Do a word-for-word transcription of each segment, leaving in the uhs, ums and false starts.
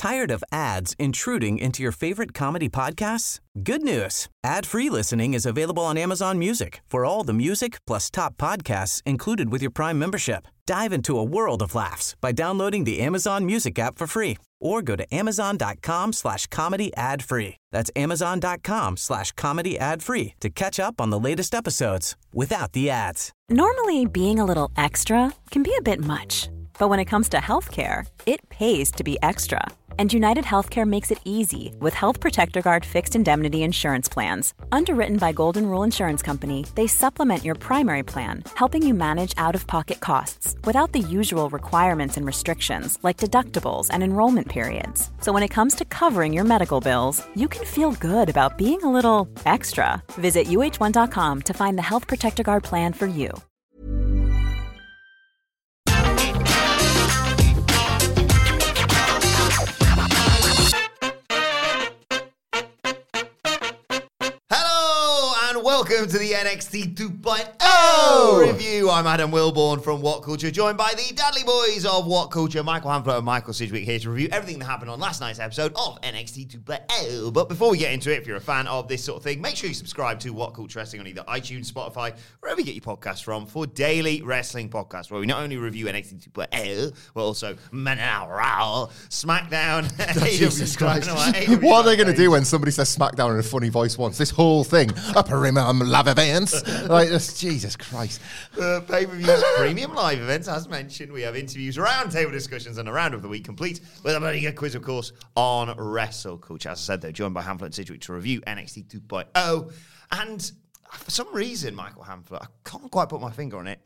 Tired of ads intruding into your favorite comedy podcasts? Good news. Ad-free listening is available on Amazon Music for all the music plus top podcasts included with your Prime membership. Dive into a world of laughs by downloading the Amazon Music app for free or go to amazon.com slash comedy ad free. That's amazon.com slash comedy ad free to catch up on the latest episodes without the ads. Normally, being a little extra can be a bit much. But when it comes to healthcare, it pays to be extra. And United Healthcare makes it easy with Health Protector Guard fixed indemnity insurance plans. Underwritten by Golden Rule Insurance Company, they supplement your primary plan, helping you manage out-of-pocket costs without the usual requirements and restrictions like deductibles and enrollment periods. So when it comes to covering your medical bills, you can feel good about being a little extra. Visit U H one dot com to find the Health Protector Guard plan for you. Welcome to the N X T two point oh review. I'm Adam Wilborn from What Culture, joined by the Dudley Boys of What Culture, Michael Hamflett and Michael Sidgwick, here to review everything that happened on last night's episode of N X T two point oh. But before we get into it, if you're a fan of this sort of thing, make sure you subscribe to What Culture Wrestling on either iTunes, Spotify, wherever you get your podcasts from, for daily wrestling podcasts, where we not only review N X T two point oh, but also Raw, SmackDown, Jesus Christ. What are they going to do when somebody says SmackDown in a funny voice once? This whole thing, a premium live events. Like, this, Jesus Christ. Uh, pay-per-views, premium live events, as mentioned. We have interviews, roundtable discussions, and a round of the week complete with a bloody good quiz, of course, on Wrestle Culture. As I said, they're joined by Hamflett and Sidgwick to review N X T two point oh. And for some reason, Michael Hamflett, I can't quite put my finger on it,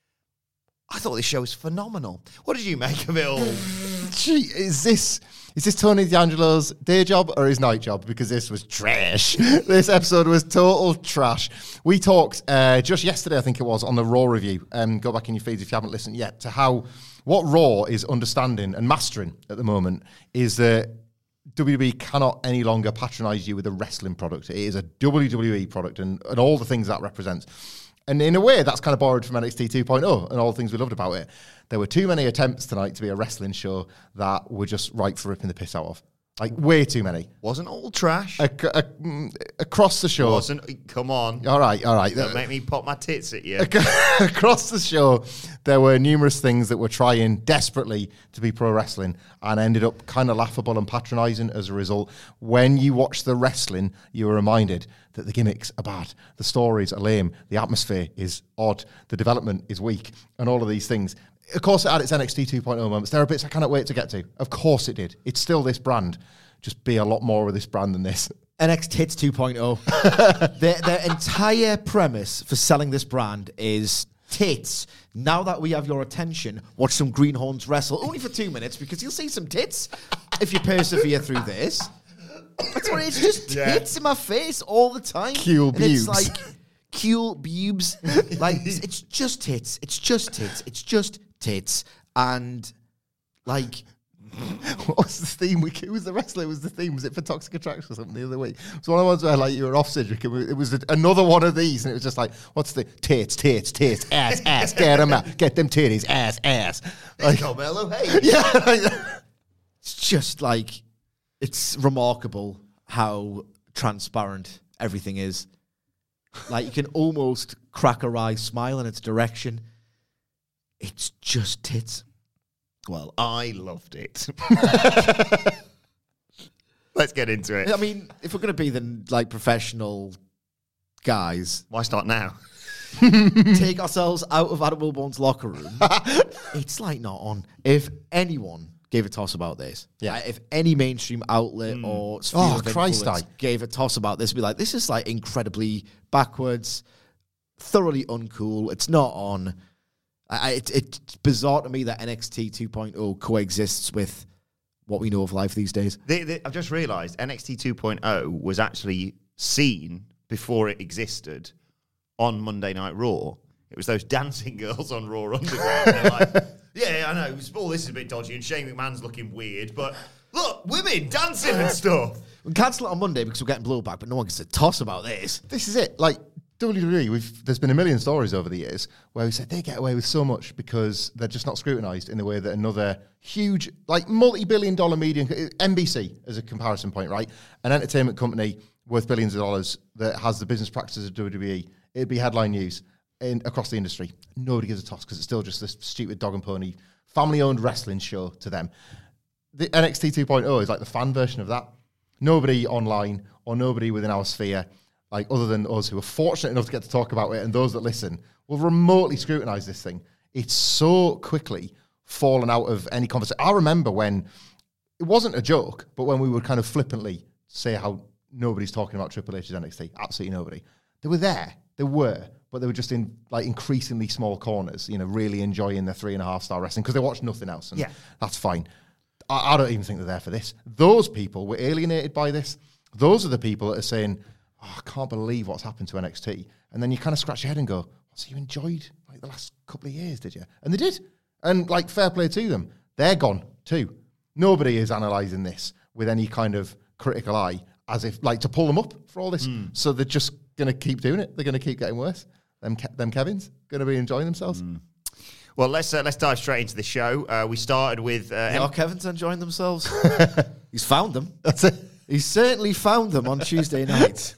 I thought this show was phenomenal. What did you make of it all? Gee, is this is this Tony D'Angelo's day job or his night job? Because this was trash. This episode was total trash. We talked uh, just yesterday, I think it was, on the Raw review. Um, go back in your feeds if you haven't listened yet, to how what Raw is understanding and mastering at the moment is that W W E cannot any longer patronise you with a wrestling product. It is a W W E product and, and all the things that represents. And in a way, that's kind of borrowed from N X T two point oh and all the things we loved about it. There were too many attempts tonight to be a wrestling show that were just ripe for ripping the piss out of. Like, way too many. Wasn't all trash. A, a, across the show. Wasn't. Come on. All right, all right. Don't make me pop my tits at you. Across the show, there were numerous things that were trying desperately to be pro wrestling and ended up kind of laughable and patronising as a result. When you watch the wrestling, you are reminded that the gimmicks are bad, the stories are lame, the atmosphere is odd, the development is weak, and all of these things. Of course, it had its N X T two point oh moments. There are bits I cannot wait to get to. Of course it did. It's still this brand. Just be a lot more of this brand than this. N X T two point oh. their, their entire premise for selling this brand is tits. Now that we have your attention, watch some greenhorns wrestle. Only for two minutes, because you'll see some tits if you persevere through this. That's what it's just tits yeah. in my face all the time. Cool and boobs. It's like cool boobs. Like, it's just tits. It's just tits. It's just tits. And, like... What was the theme? We, who was the wrestler? It was the theme. Was it for Toxic Attraction or something the other week? It was one of the ones where, like, you were off, Sidgwick. It was, it was another one of these, and it was just like, what's the tits, tits, tits, ass, ass, get them out, get them titties, ass, ass. Like, Carmelo, hey. Yeah. Like, it's just, like, it's remarkable how transparent everything is. Like, you can almost crack a wry smile in its direction. It's just tits. Well, I loved it. Let's get into it. I mean, if we're going to be the, like, professional guys... Why start now? Take ourselves out of Adam Wilborn's locker room. It's, like, not on. If anyone gave a toss about this, yeah. Like, if any mainstream outlet mm. or sphere oh, of Christ influence I. gave a toss about this, be like, this is, like, incredibly backwards, thoroughly uncool, it's not on... I, it, it's bizarre to me that N X T two point oh coexists with what we know of life these days. They, they, I've just realised N X T two point oh was actually seen before it existed on Monday Night Raw. It was those dancing girls on Raw Underground. They're like, yeah, I know, all this is a bit dodgy and Shane McMahon's looking weird, but look, women dancing and stuff. We cancel it on Monday because we're getting blowback, but no one gets a toss about this. This is it. Like, W W E, we've, there's been a million stories over the years where we said they get away with so much because they're just not scrutinised in the way that another huge, like multi-billion dollar media, N B C as a comparison point, right? An entertainment company worth billions of dollars that has the business practices of W W E, it'd be headline news in, across the industry. Nobody gives a toss because it's still just this stupid dog and pony, family-owned wrestling show to them. The N X T two point oh is like the fan version of that. Nobody online or nobody within our sphere, like other than us who are fortunate enough to get to talk about it and those that listen, will remotely scrutinise this thing. It's so quickly fallen out of any conversation. I remember when, it wasn't a joke, but when we would kind of flippantly say how nobody's talking about Triple H's N X T, absolutely nobody. They were there, they were, but they were just in like increasingly small corners, you know, really enjoying their three and a half star wrestling because they watched nothing else, and yeah. that's fine. I, I don't even think they're there for this. Those people were alienated by this. Those are the people that are saying, oh, I can't believe what's happened to N X T. And then you kind of scratch your head and go, so you enjoyed like the last couple of years, did you? And they did. And like fair play to them. They're gone too. Nobody is analysing this with any kind of critical eye as if like to pull them up for all this. Mm. So they're just going to keep doing it. They're going to keep getting worse. Them, Ke- them Kevins going to be enjoying themselves. Mm. Well, let's uh, let's dive straight into the show. Uh, we started with... Uh, yeah, M- Kevin's enjoying themselves. He's found them. That's it. He's certainly found them on Tuesday night.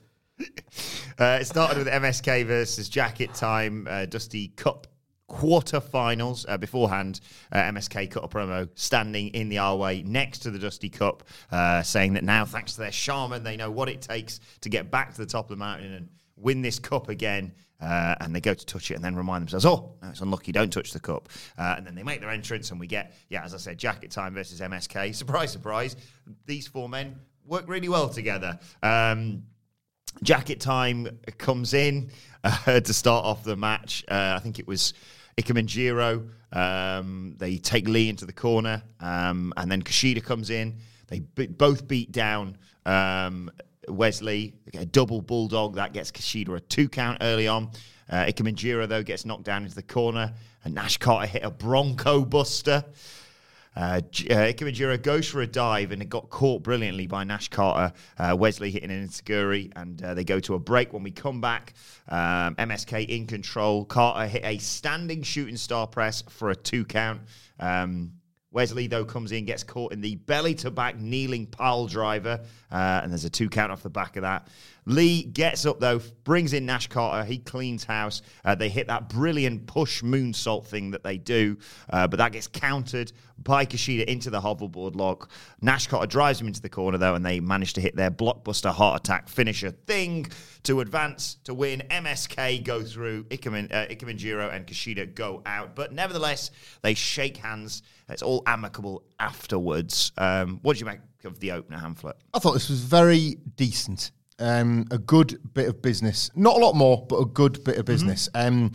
Uh, it started with M S K versus Jacket Time, uh, Dusty Cup quarterfinals. Uh, beforehand, uh, M S K cut a promo standing in the R-Way next to the Dusty Cup, uh, saying that now, thanks to their shaman, they know what it takes to get back to the top of the mountain and win this cup again. Uh, and they go to touch it and then remind themselves, oh, no, it's unlucky, don't touch the cup. Uh, and then they make their entrance and we get, yeah, as I said, Jacket Time versus M S K. Surprise, surprise, these four men work really well together. Um, Jacket Time comes in uh, to start off the match. Uh, I think it was Ikemen Jiro. Um, they take Lee into the corner, um, and then Kushida comes in. They b- both beat down um, Wesley. They get a double bulldog. That gets Kushida a two count early on. Uh, Ikemen Jiro, though, gets knocked down into the corner, and Nash Carter hit a Bronco Buster. Uh, uh, Ikemen Jiro goes for a dive and it got caught brilliantly by Nash Carter. Uh, Wesley hitting an enziguri, and uh, they go to a break. When we come back, um, M S K in control. Carter hit a standing shooting star press for a two count. Um, Wesley, though, comes in, gets caught in the belly-to-back kneeling pile driver, uh, and there's a two count off the back of that. Lee gets up, though, brings in Nash Carter. He cleans house. Uh, they hit that brilliant push moonsault thing that they do, uh, but that gets countered by Kushida into the hoverboard lock. Nash Carter drives him into the corner, though, and they manage to hit their blockbuster heart attack finisher thing to advance to win. M S K go through, Ikemen, uh, Ikemen Jiro and Kushida go out, but nevertheless, they shake hands. It's all amicable afterwards. Um, what did you make of the opener, Hamflet? I thought this was very decent. Um, a good bit of business. Not a lot more, but a good bit of business. Mm-hmm. Um,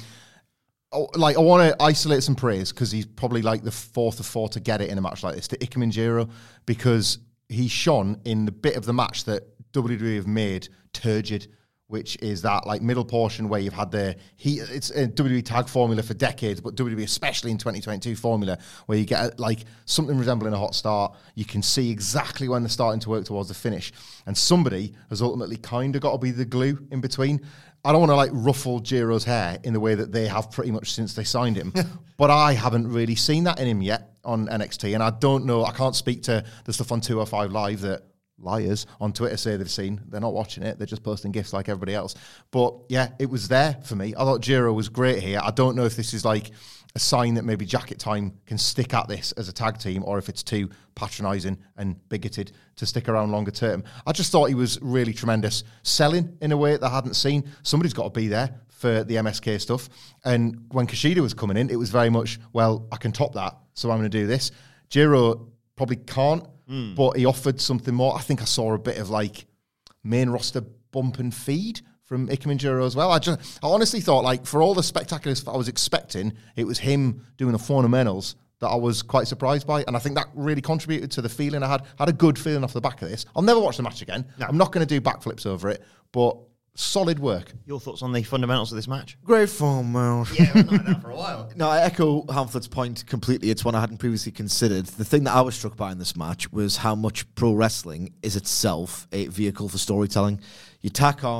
oh, like I want to isolate some praise because he's probably like the fourth of four to get it in a match like this to Ikemen Jiro, because he shone in the bit of the match that W W E have made turgid, which is that like middle portion where you've had the he it's a W W E tag formula for decades, but W W E especially in twenty twenty-two formula where you get a, like something resembling a hot start. You can see exactly when they're starting to work towards the finish, and somebody has ultimately kind of got to be the glue in between. I don't want to like ruffle Jiro's hair in the way that they have pretty much since they signed him, but I haven't really seen that in him yet on N X T, and I don't know. I can't speak to the stuff on two oh five Live that liars on Twitter say they've seen. They're not watching it. They're just posting gifs like everybody else. But yeah, it was there for me. I thought Jiro was great here. I don't know if this is like a sign that maybe Jacket Time can stick at this as a tag team, or if it's too patronising and bigoted to stick around longer term. I just thought he was really tremendous, selling in a way that I hadn't seen. Somebody's got to be there for the M S K stuff. And when Kushida was coming in, it was very much, well, I can top that, so I'm going to do this. Jiro probably can't, mm. but he offered something more. I think I saw a bit of like main roster bump and feed from Ikemen Jiro as well. I just, I honestly thought, like, for all the spectacular stuff I was expecting, it was him doing the fundamentals that I was quite surprised by, and I think that really contributed to the feeling I had. I had a good feeling off the back of this. I'll never watch the match again. No. I'm not going to do backflips over it, but solid work. Your thoughts on the fundamentals of this match? Great fundamentals. Yeah, we've known that for a while. No, I echo Hamflet's point completely. It's one I hadn't previously considered. The thing that I was struck by in this match was how much pro wrestling is itself a vehicle for storytelling. You tack on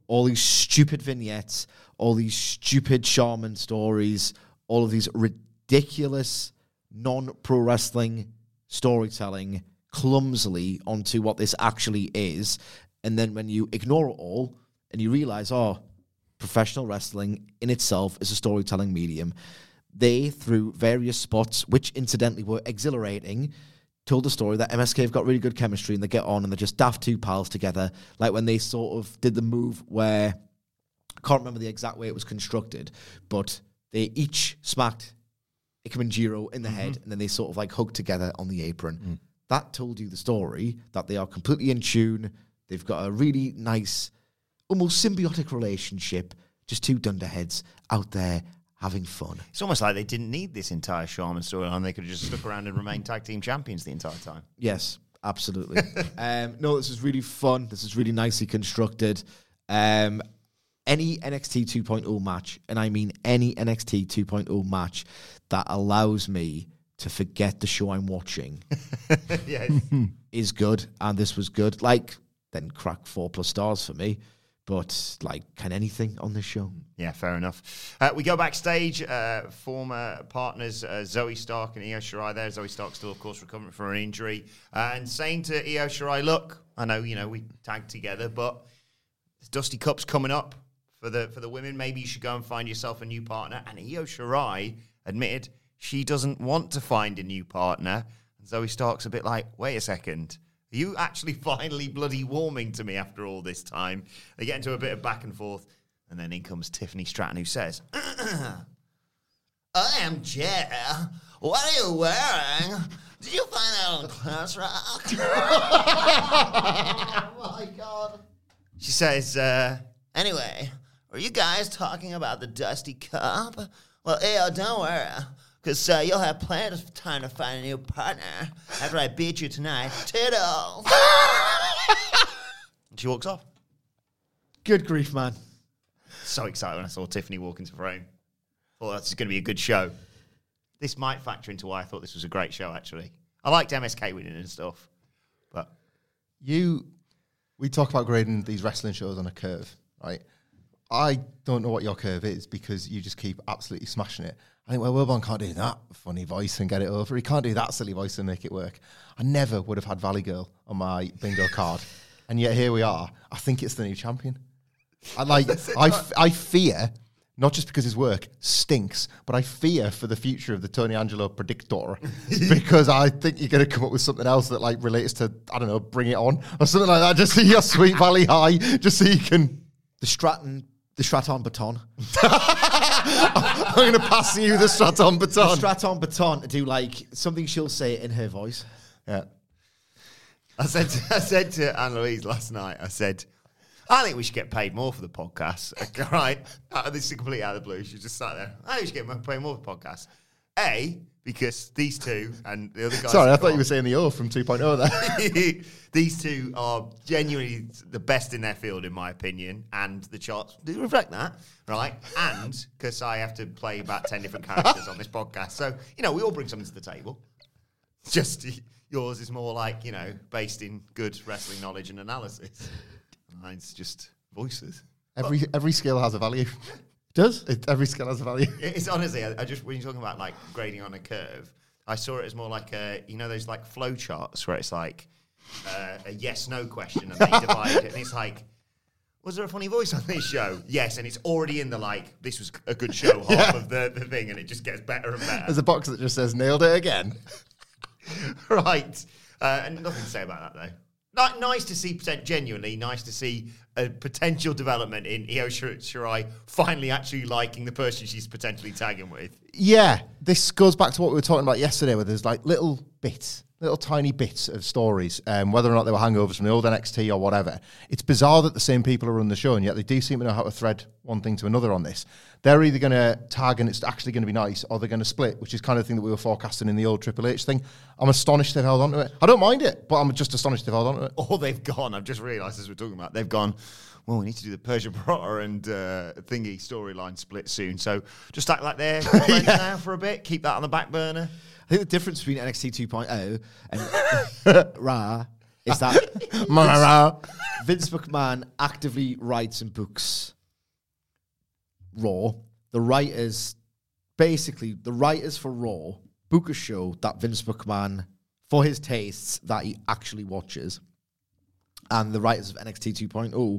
all these stupid vignettes, all these stupid shaman stories, all of these ridiculous non-pro wrestling storytelling clumsily onto what this actually is. And then when you ignore it all and you realize, oh, professional wrestling in itself is a storytelling medium, they, through various spots, which incidentally were exhilarating, told the story that M S K have got really good chemistry and they get on and they're just daft two pals together. Like when they sort of did the move where, I can't remember the exact way it was constructed, but they each smacked Ikemenjiro in the mm-hmm. head and then they sort of like hugged together on the apron. Mm. That told you the story, that they are completely in tune. They've got a really nice, almost symbiotic relationship, just two dunderheads out there having fun. It's almost like they didn't need this entire Shaman storyline. They could have just stuck around and remained tag team champions the entire time. Yes, absolutely. um, no, this is really fun. This is really nicely constructed. Um, any N X T two point oh match, and I mean any N X T two point oh match that allows me to forget the show I'm watching yes. is good, and this was good. Like, then crack four plus stars for me. But, like, can anything on this show? Yeah, fair enough. Uh, we go backstage. Uh, former partners uh, Zoe Stark and Io Shirai there. Zoe Stark still, of course, recovering from an injury. Uh, and saying to Io Shirai, look, I know, you know, we tagged together, but this Dusty Cup's coming up for the for the women. Maybe you should go and find yourself a new partner. And Io Shirai admitted she doesn't want to find a new partner. And Zoe Stark's a bit like, wait a second. Are you actually finally bloody warming to me after all this time? They get into a bit of back and forth, and then in comes Tiffany Stratton, who says, I am Jer. What are you wearing? Did you find that on Class Rock? Oh, my God. She says, uh, anyway, were you guys talking about the Dusty Cup? Well, Ayo, don't worry. Because uh, you'll have plenty of time to find a new partner after I beat you tonight. Toodles! And she walks off. Good grief, man. So excited when I saw Tiffany walk into frame. Thought that's going to be a good show. This might factor into why I thought this was a great show, actually. I liked M S K winning and stuff. But you, we talk about grading these wrestling shows on a curve, right? I don't know what your curve is because you just keep absolutely smashing it. I think, well, Wilborn can't do that funny voice and get it over. He can't do that silly voice and make it work. I never would have had Valley Girl on my bingo card. And yet here we are. I think it's the new champion. I like. I, f- I fear, not just because his work stinks, but I fear for the future of the Tony Angelo Predictor because I think you're going to come up with something else that like relates to, I don't know, Bring It On or something like that. Just see your Sweet Valley High, just so you can... The Stratton... The Straton Baton. I'm going to pass you the Straton Baton. The Straton Baton to do like something she'll say in her voice. Yeah. I said to, I said to Anne-Louise last night, I said, I think we should get paid more for the podcast. Right? Uh, this is completely out of the blue. She just sat there. I think we should get paid more for the podcast. A, because these two and the other guys... Sorry, I thought you were saying the O from two point oh there. These two are genuinely the best in their field, in my opinion, and the charts do reflect that, right? And because I have to play about ten different characters on this podcast. So, you know, we all bring something to the table. Just yours is more like, you know, based in good wrestling knowledge and analysis. Mine's just voices. Every but, every skill has a value. Does? It, every skill has a value. It's honestly, I, I just, when you're talking about like grading on a curve, I saw it as more like a, you know, those like flow charts where it's like uh, a yes-no question and they divide it. And it's like, was there a funny voice on this show? Yes. And it's already in the like, this was a good show half yeah. of the, the thing. And it just gets better and better. There's a box that just says, nailed it again. Right. Uh, and nothing to say about that, though. Not nice to see, genuinely nice to see a potential development in Io Shirai finally actually liking the person she's potentially tagging with. Yeah, this goes back to what we were talking about yesterday, where there's like little bits, little tiny bits of stories, um, whether or not they were hangovers from the old N X T or whatever. It's bizarre that the same people are running the show, and yet they do seem to know how to thread one thing to another on this. They're either going to tag and it's actually going to be nice, or they're going to split, which is kind of the thing that we were forecasting in the old Triple H thing. I'm astonished they've held on to it. I don't mind it, but I'm just astonished they've held on to it. Or they've gone, I've just realised as we're talking about, they've gone, well, we need to do the Persia Pirotta and uh, Thingy storyline split soon. So just act like they're friends yeah. now for a bit. Keep that on the back burner. I think the difference between N X T two point oh and Ra is that Vince McMahon actively writes and books Raw. The writers, basically, the writers for Raw book a show that Vince McMahon, for his tastes, that he actually watches. And the writers of N X T two point oh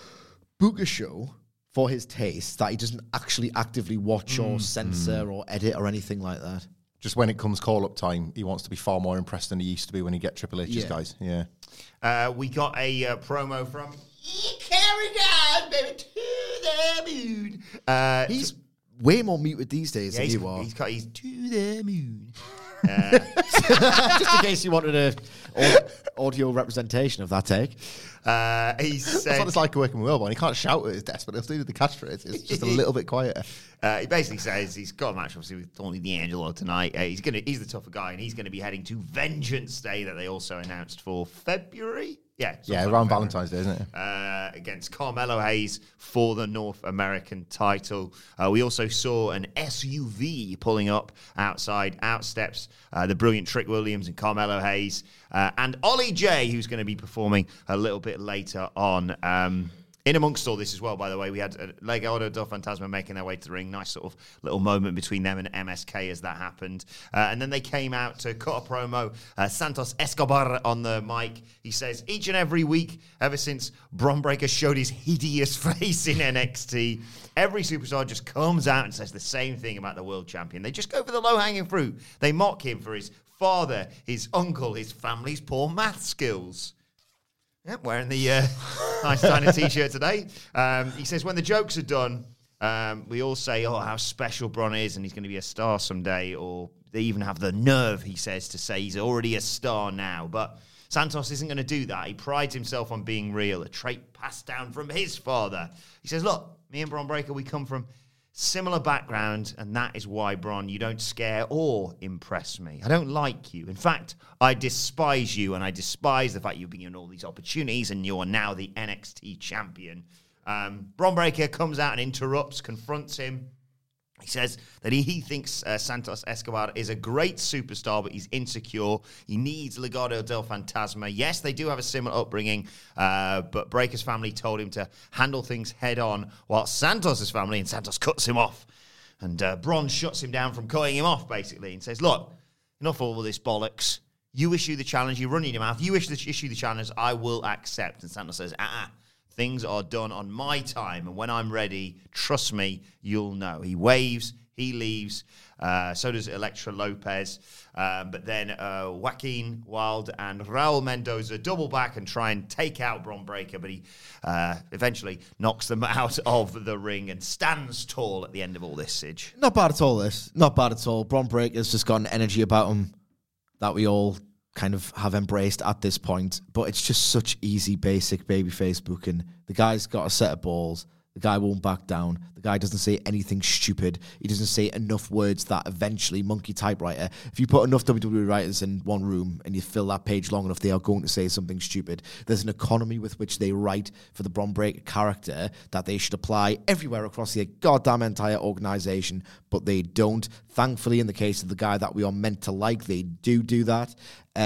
book a show for his tastes that he doesn't actually actively watch mm. or censor mm. or edit or anything like that. Just when it comes call-up time, he wants to be far more impressed than he used to be when he get Triple H's yeah. guys. Yeah. Uh, we got a uh, promo from Carry On, baby, to the moon. Uh, he's t- way more muted these days yeah, than you are. He's got he's to the moon. Uh, Just in case you wanted a audio, audio representation of that take. Uh, he said, That's what it's like working with Wilborn. He can't shout at his desk, but he'll do the catchphrase. It's just a little bit quieter. Uh, he basically says he's got a match, obviously, with Tony D'Angelo tonight. Uh, he's gonna, he's the tougher guy, and he's going to be heading to Vengeance Day that they also announced for February. Yeah, yeah, around Valentine's Day, isn't it? Uh, against Carmelo Hayes for the North American title. Uh, we also saw an S U V pulling up outside. Out steps uh, the brilliant Trick Williams and Carmelo Hayes. Uh, and Ollie J, who's going to be performing a little bit later on. Um, in amongst all this as well, by the way, we had uh, Legado del Fantasma making their way to the ring. Nice sort of little moment between them and M S K as that happened. Uh, and then they came out to cut a promo. Uh, Santos Escobar on the mic. He says, each and every week, ever since Bron Breakker showed his hideous face in N X T, every superstar just comes out and says the same thing about the world champion. They just go for the low-hanging fruit. They mock him for his father, his uncle, his family's poor math skills. Yep, wearing the uh, nice tiny t-shirt today. Um, he says, when the jokes are done, um, we all say, oh, how special Bron is, and he's going to be a star someday. Or they even have the nerve, he says, to say he's already a star now. But Santos isn't going to do that. He prides himself on being real, a trait passed down from his father. He says, look, me and Bron Breakker, we come from similar background, and that is why, Bron, you don't scare or impress me. I don't like you. In fact, I despise you, and I despise the fact you've been given all these opportunities, and you're now the N X T champion. Um, Bron Breakker comes out and interrupts, confronts him. He says that he, he thinks uh, Santos Escobar is a great superstar, but he's insecure. He needs Legado del Fantasma. Yes, they do have a similar upbringing, uh, but Breakker's family told him to handle things head on, while Santos' family, and Santos cuts him off. And uh, Bron shuts him down from cutting him off, basically, and says, look, enough of all this bollocks. You issue the challenge, you run in your mouth. You issue the, issue the challenge, I will accept. And Santos says, uh-uh. Things are done on my time, and when I'm ready, trust me, you'll know. He waves, he leaves. Uh, so does Elektra Lopez. Um, but then uh, Joaquin Wilde and Raul Mendoza double back and try and take out Bron Breakker, but he uh, eventually knocks them out of the ring and stands tall at the end of all this, Sidge. Not bad at all, this. Not bad at all. Bron Breakker's just got an energy about him that we all kind of have embraced at this point, but it's just such easy, basic babyface booking. The guy's got a set of balls. The guy won't back down. The guy doesn't say anything stupid. He doesn't say enough words that eventually, monkey typewriter, if you put enough W W E writers in one room and you fill that page long enough, they are going to say something stupid. There's an economy with which they write for the Bron Breakker character that they should apply everywhere across the goddamn entire organization, but they don't. Thankfully, in the case of the guy that we are meant to like, they do do that.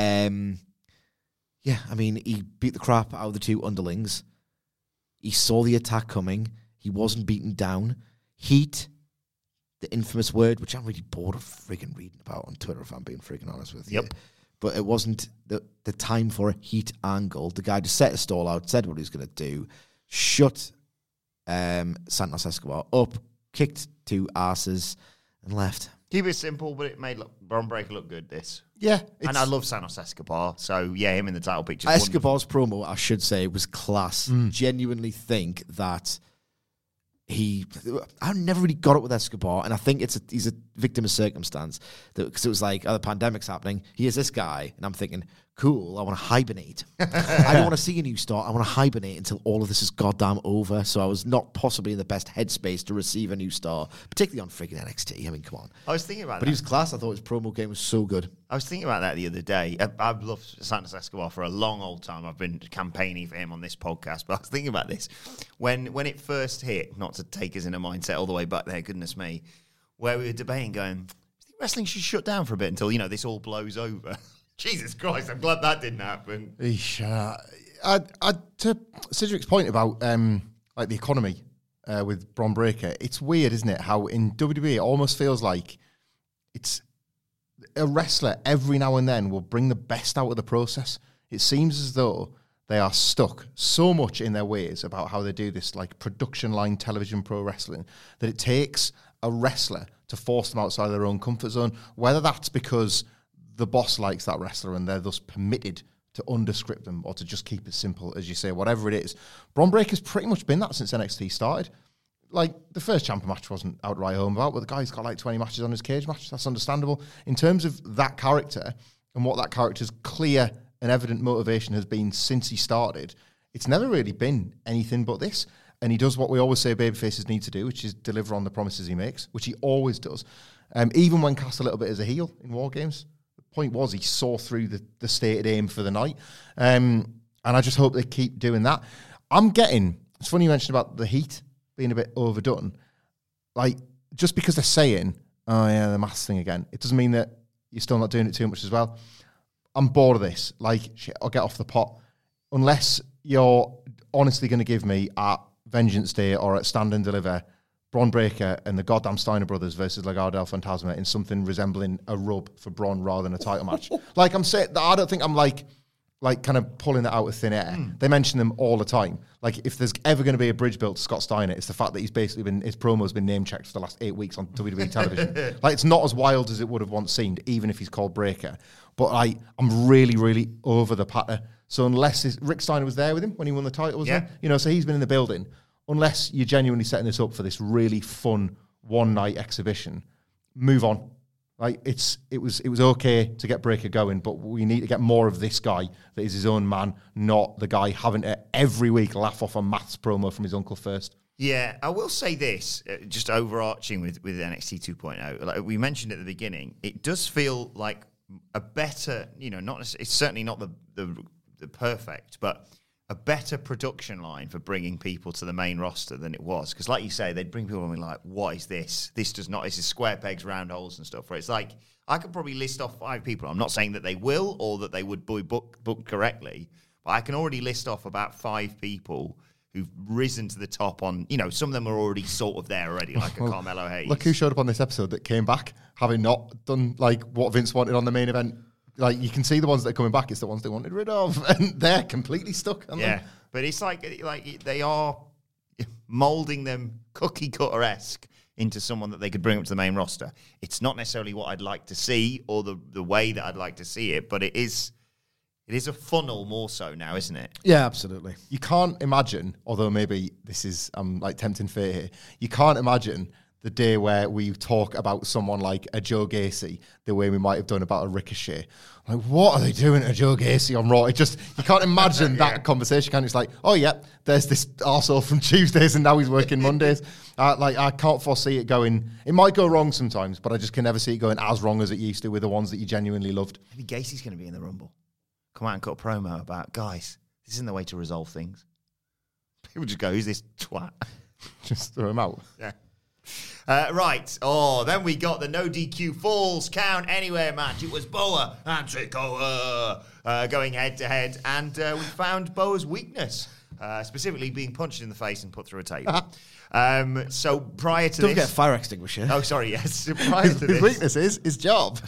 Um, yeah, I mean, he beat the crap out of the two underlings. He saw the attack coming. He wasn't beaten down. Heat, the infamous word, which I'm really bored of friggin' reading about on Twitter, if I'm being friggin' honest with you. Yep. But it wasn't the, the time for a heat angle. The guy just set a stall out, said what he was going to do, shut um, Santos Escobar up, kicked two asses, and left. Keep it simple, but it made look, Bron Breakker look good, this. Yeah. And I love Santos Escobar, so yeah, him in the title picture. Escobar's promo, I should say, was class. Mm. Genuinely think that he... I never really got it with Escobar, and I think it's a, he's a victim of circumstance. Because it was like, oh, the pandemic's happening. Here's this guy, and I'm thinking, cool, I want to hibernate. I don't want to see a new start. I want to hibernate until all of this is goddamn over. So I was not possibly in the best headspace to receive a new star, particularly on freaking N X T. I mean, come on. I was thinking about but that. But he was class. I thought his promo game was so good. I was thinking about that the other day. I, I've loved Santos Escobar for a long old time. I've been campaigning for him on this podcast, but I was thinking about this. When when it first hit, not to take us in a mindset all the way back there, goodness me, where we were debating going, I think wrestling should shut down for a bit until, you know, this all blows over. Jesus Christ, I'm glad that didn't happen. Eesh, uh, I, I, to Cedric's point about um, like the economy uh, with Bron Breakker, it's weird, isn't it? How in W W E it almost feels like it's a wrestler every now and then will bring the best out of the process. It seems as though they are stuck so much in their ways about how they do this like production line television pro wrestling that it takes a wrestler to force them outside of their own comfort zone, whether that's because the boss likes that wrestler and they're thus permitted to underscript them or to just keep it simple, as you say, whatever it is. Bron Breakker's pretty much been that since N X T started. Like, the first champion match wasn't outright home about, but the guy's got like twenty matches on his cage match. That's understandable. In terms of that character and what that character's clear and evident motivation has been since he started, it's never really been anything but this. And he does what we always say babyfaces need to do, which is deliver on the promises he makes, which he always does. Um, even when cast a little bit as a heel in War Games. The point was he saw through the, the stated aim for the night. Um, and I just hope they keep doing that. I'm getting, it's funny you mentioned about the heat being a bit overdone. Like, just because they're saying, oh yeah, the maths thing again, it doesn't mean that you're still not doing it too much as well. I'm bored of this. Like, shit, I'll get off the pot. Unless you're honestly going to give me at Vengeance Day or at Stand and Deliver Bron Breakker and the goddamn Steiner brothers versus Legado del Fantasma in something resembling a rub for Bron rather than a title match. Like, I'm saying, I don't think I'm like, like kind of pulling that out of thin air. Mm. They mention them all the time. Like, if there's ever going to be a bridge built to Scott Steiner, it's the fact that he's basically been, his promo's been name checked for the last eight weeks on W W E television. Like, it's not as wild as it would have once seemed, even if he's called Breakker. But I, I'm really, really over the patter. So unless this, Rick Steiner was there with him when he won the title, was yeah. there? You know, so he's been in the building. Unless you're genuinely setting this up for this really fun one-night exhibition, move on. Like, it's it was it was okay to get Breakker going, but we need to get more of this guy that is his own man, not the guy having to every week laugh off a maths promo from his uncle first. Yeah, I will say this, uh, just overarching with, with N X T two point oh. Like we mentioned at the beginning, it does feel like a better, you know, not it's certainly not the the, the perfect, but a better production line for bringing people to the main roster than it was. Because like you say, they'd bring people and be like, what is this? This does not, this is square pegs, round holes and stuff. Where it's like, I could probably list off five people. I'm not saying that they will or that they would be booked book correctly, but I can already list off about five people who've risen to the top on, you know, some of them are already sort of there already, like a well, Carmelo Hayes. Look who showed up on this episode that came back, having not done, like, what Vince wanted on the main event. Like, you can see the ones that are coming back, it's the ones they wanted rid of, and they're completely stuck, aren't yeah. they? But it's like like they are moulding them cookie cutter-esque into someone that they could bring up to the main roster. It's not necessarily what I'd like to see or the, the way that I'd like to see it, but it is it is a funnel more so now, isn't it? Yeah, absolutely. You can't imagine, although maybe this is um like tempting fate here, you can't imagine the day where we talk about someone like a Joe Gacy the way we might have done about a Ricochet. Like, what are they doing to Joe Gacy on Raw? It just, you can't imagine yeah. that conversation, can you? It's like, oh yeah, there's this arsehole from Tuesdays and now he's working Mondays. Uh, like, I can't foresee it going, it might go wrong sometimes, but I just can never see it going as wrong as it used to with the ones that you genuinely loved. Maybe Gacy's going to be in the Rumble. Come out and cut a promo about, guys, this isn't the way to resolve things. People just go, who's this twat? Just throw him out. Yeah. Uh, right. Oh, then we got the no D Q Falls Count Anywhere match. It was Boa and Sikoa uh, going head to head, and uh, we found Boa's weakness, uh, specifically being punched in the face and put through a table. um, so prior to Don't this, get a fire extinguisher. Oh, sorry. Yes. Prior to his, this, his weakness is his job.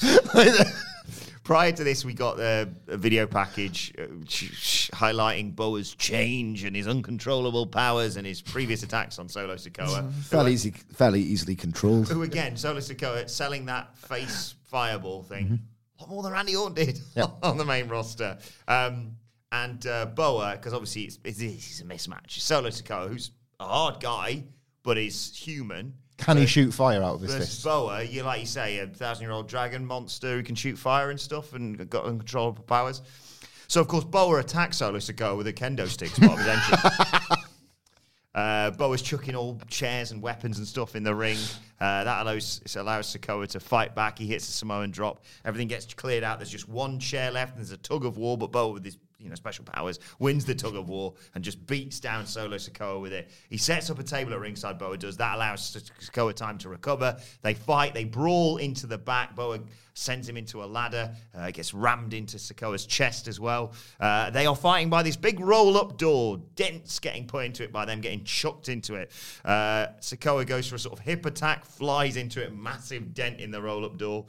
Prior to this, we got a, a video package uh, sh- sh- highlighting Boa's change and his uncontrollable powers and his previous attacks on Solo Sikoa. fairly, easy, fairly easily controlled. Who, again, Solo Sikoa selling that face fireball thing mm-hmm. a lot more than Randy Orton did yep. on the main roster. Um, and uh, Boa, because obviously it's, it's, it's a mismatch. Solo Sikoa, who's a hard guy, but is human. Can he shoot fire out of his fist? Boa, you like you say, a thousand-year-old dragon monster who can shoot fire and stuff and got uncontrollable powers. So, of course, Boa attacks Solo Sikoa with a kendo stick as part of his entrance. uh, Boa's chucking all chairs and weapons and stuff in the ring. Uh, that allows it allows Sikoa to fight back. He hits a Samoan drop. Everything gets cleared out. There's just one chair left and there's a tug of war, but Boa with his you know, special powers, wins the tug of war, and just beats down Solo Sikoa with it. He sets up a table at ringside, Boa does. That allows Sikoa time to recover. They fight, they brawl into the back. Boa sends him into a ladder, uh, gets rammed into Sikoa's chest as well. Uh, they are fighting by this big roll-up door, dents getting put into it by them getting chucked into it. Uh, Sikoa goes for a sort of hip attack, flies into it, massive dent in the roll-up door.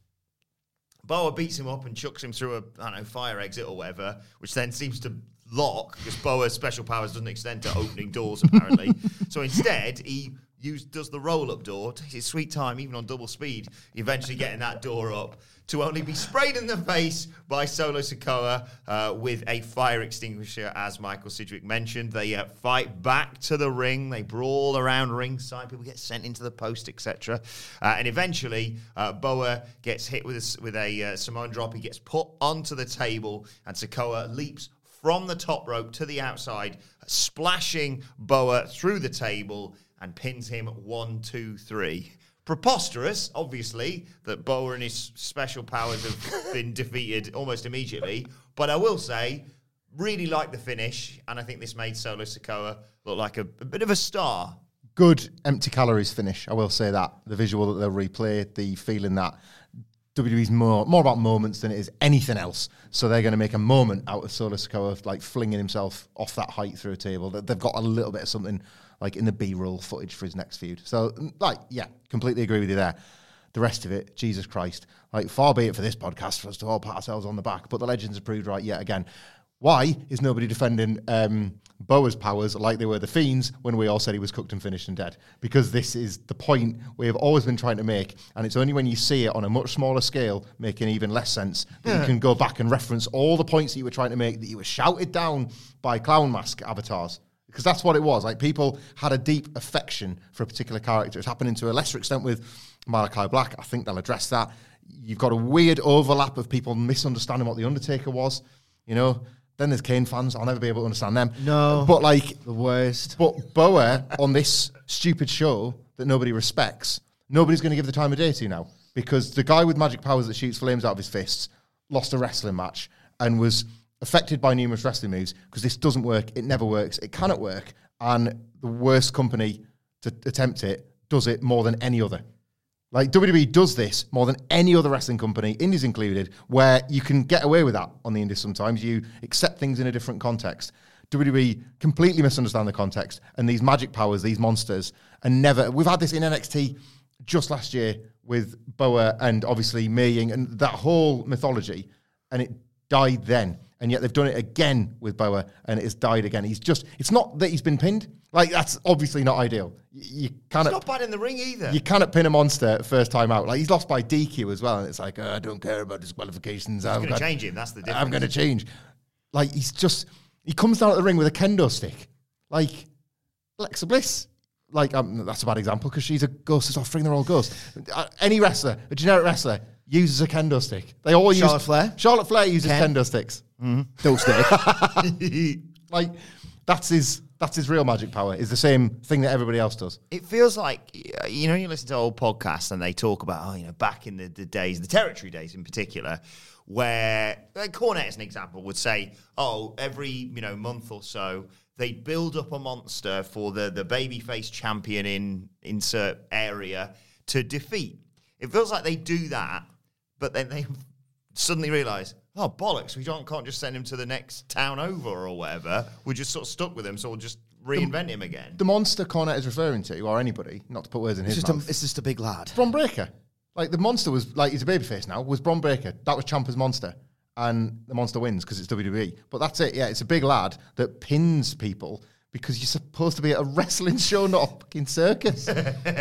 Boa beats him up and chucks him through a, I don't know, fire exit or whatever, which then seems to lock, because Boa's special powers doesn't extend to opening doors, apparently. So instead, he use, does the roll-up door, takes his sweet time, even on double speed, eventually getting that door up, to only be sprayed in the face by Solo Sikoa uh, with a fire extinguisher, as Michael Sidgwick mentioned. They uh, fight back to the ring. They brawl around ringside. People get sent into the post, et cetera. Uh, and eventually, uh, Boa gets hit with a, with a uh, Samoan drop. He gets put onto the table, and Sikoa leaps from the top rope to the outside, splashing Boa through the table and pins him one, two, three. Preposterous, obviously, that Boa and his special powers have been defeated almost immediately. But I will say, really like the finish, and I think this made Solo Sikoa look like a, a bit of a star. Good empty calories finish, I will say that. The visual that they'll replay, the feeling that W W E's more more about moments than it is anything else. So they're going to make a moment out of Solo Sikoa, like flinging himself off that height through a table. They've got a little bit of something like in the B-roll footage for his next feud. So, like, yeah, completely agree with you there. The rest of it, Jesus Christ. Like, far be it for this podcast for us to all pat ourselves on the back, but the legends have proved right yet again. Why is nobody defending um, Boa's powers like they were the Fiend's when we all said he was cooked and finished and dead? Because this is the point we have always been trying to make, and it's only when you see it on a much smaller scale, making even less sense, that yeah. you can go back and reference all the points that you were trying to make, that you were shouted down by clown mask avatars. Because that's what it was. Like, people had a deep affection for a particular character. It's happening to a lesser extent with Malachi Black. I think they'll address that. You've got a weird overlap of people misunderstanding what The Undertaker was, you know. Then there's Kane fans. I'll never be able to understand them. No. But, like... The worst. But Boa, on this stupid show that nobody respects, nobody's going to give the time of day to now. Because the guy with magic powers that shoots flames out of his fists lost a wrestling match and was affected by numerous wrestling moves, because this doesn't work, it never works, it cannot work, and the worst company to attempt it does it more than any other. Like, W W E does this more than any other wrestling company, indies included, where you can get away with that on the indies sometimes. You accept things in a different context. W W E completely misunderstand the context, and these magic powers, these monsters, and never... We've had this in N X T just last year with Boa and obviously Mei Ying and that whole mythology, and it died then. And yet they've done it again with Boa, and it has died again. He's just... It's not that he's been pinned. Like, that's obviously not ideal. You, you cannot... He's not bad in the ring either. You cannot pin a monster first time out. Like, he's lost by D Q as well, and it's like, oh, I don't care about disqualifications. He's I'm going to change him. That's the difference. I'm going to change. Like, he's just... He comes down at the ring with a kendo stick. Like, Alexa Bliss. Like, um, that's a bad example, because she's a ghost. It's off Bring the Roll Ghost. Uh, any wrestler, a generic wrestler, uses a kendo stick. They all use... Charlotte Flair? Charlotte Flair uses Ken. kendo sticks. Mm-hmm. Don't stick. Like, that's his that's his real magic power, is the same thing that everybody else does. It feels like, you know, you listen to old podcasts and they talk about, oh, you know, back in the, the days, the territory days in particular, where, like Cornette as an example, would say, oh, every, you know, month or so, they'd build up a monster for the, the babyface champion in insert area to defeat. It feels like they do that, but then they suddenly realise, oh, bollocks, we don't, can't just send him to the next town over or whatever. We're just sort of stuck with him, so we'll just reinvent the, him again. The monster Cornette is referring to, or anybody, not to put words in It's his just, mouth. a, it's just a big lad. Bron Breakker. Like, the monster was, like, he's a babyface now, was Bron Breakker. That was Ciampa's monster. And the monster wins because it's W W E. But that's it, yeah, it's a big lad that pins people because you're supposed to be at a wrestling show, not a fucking circus.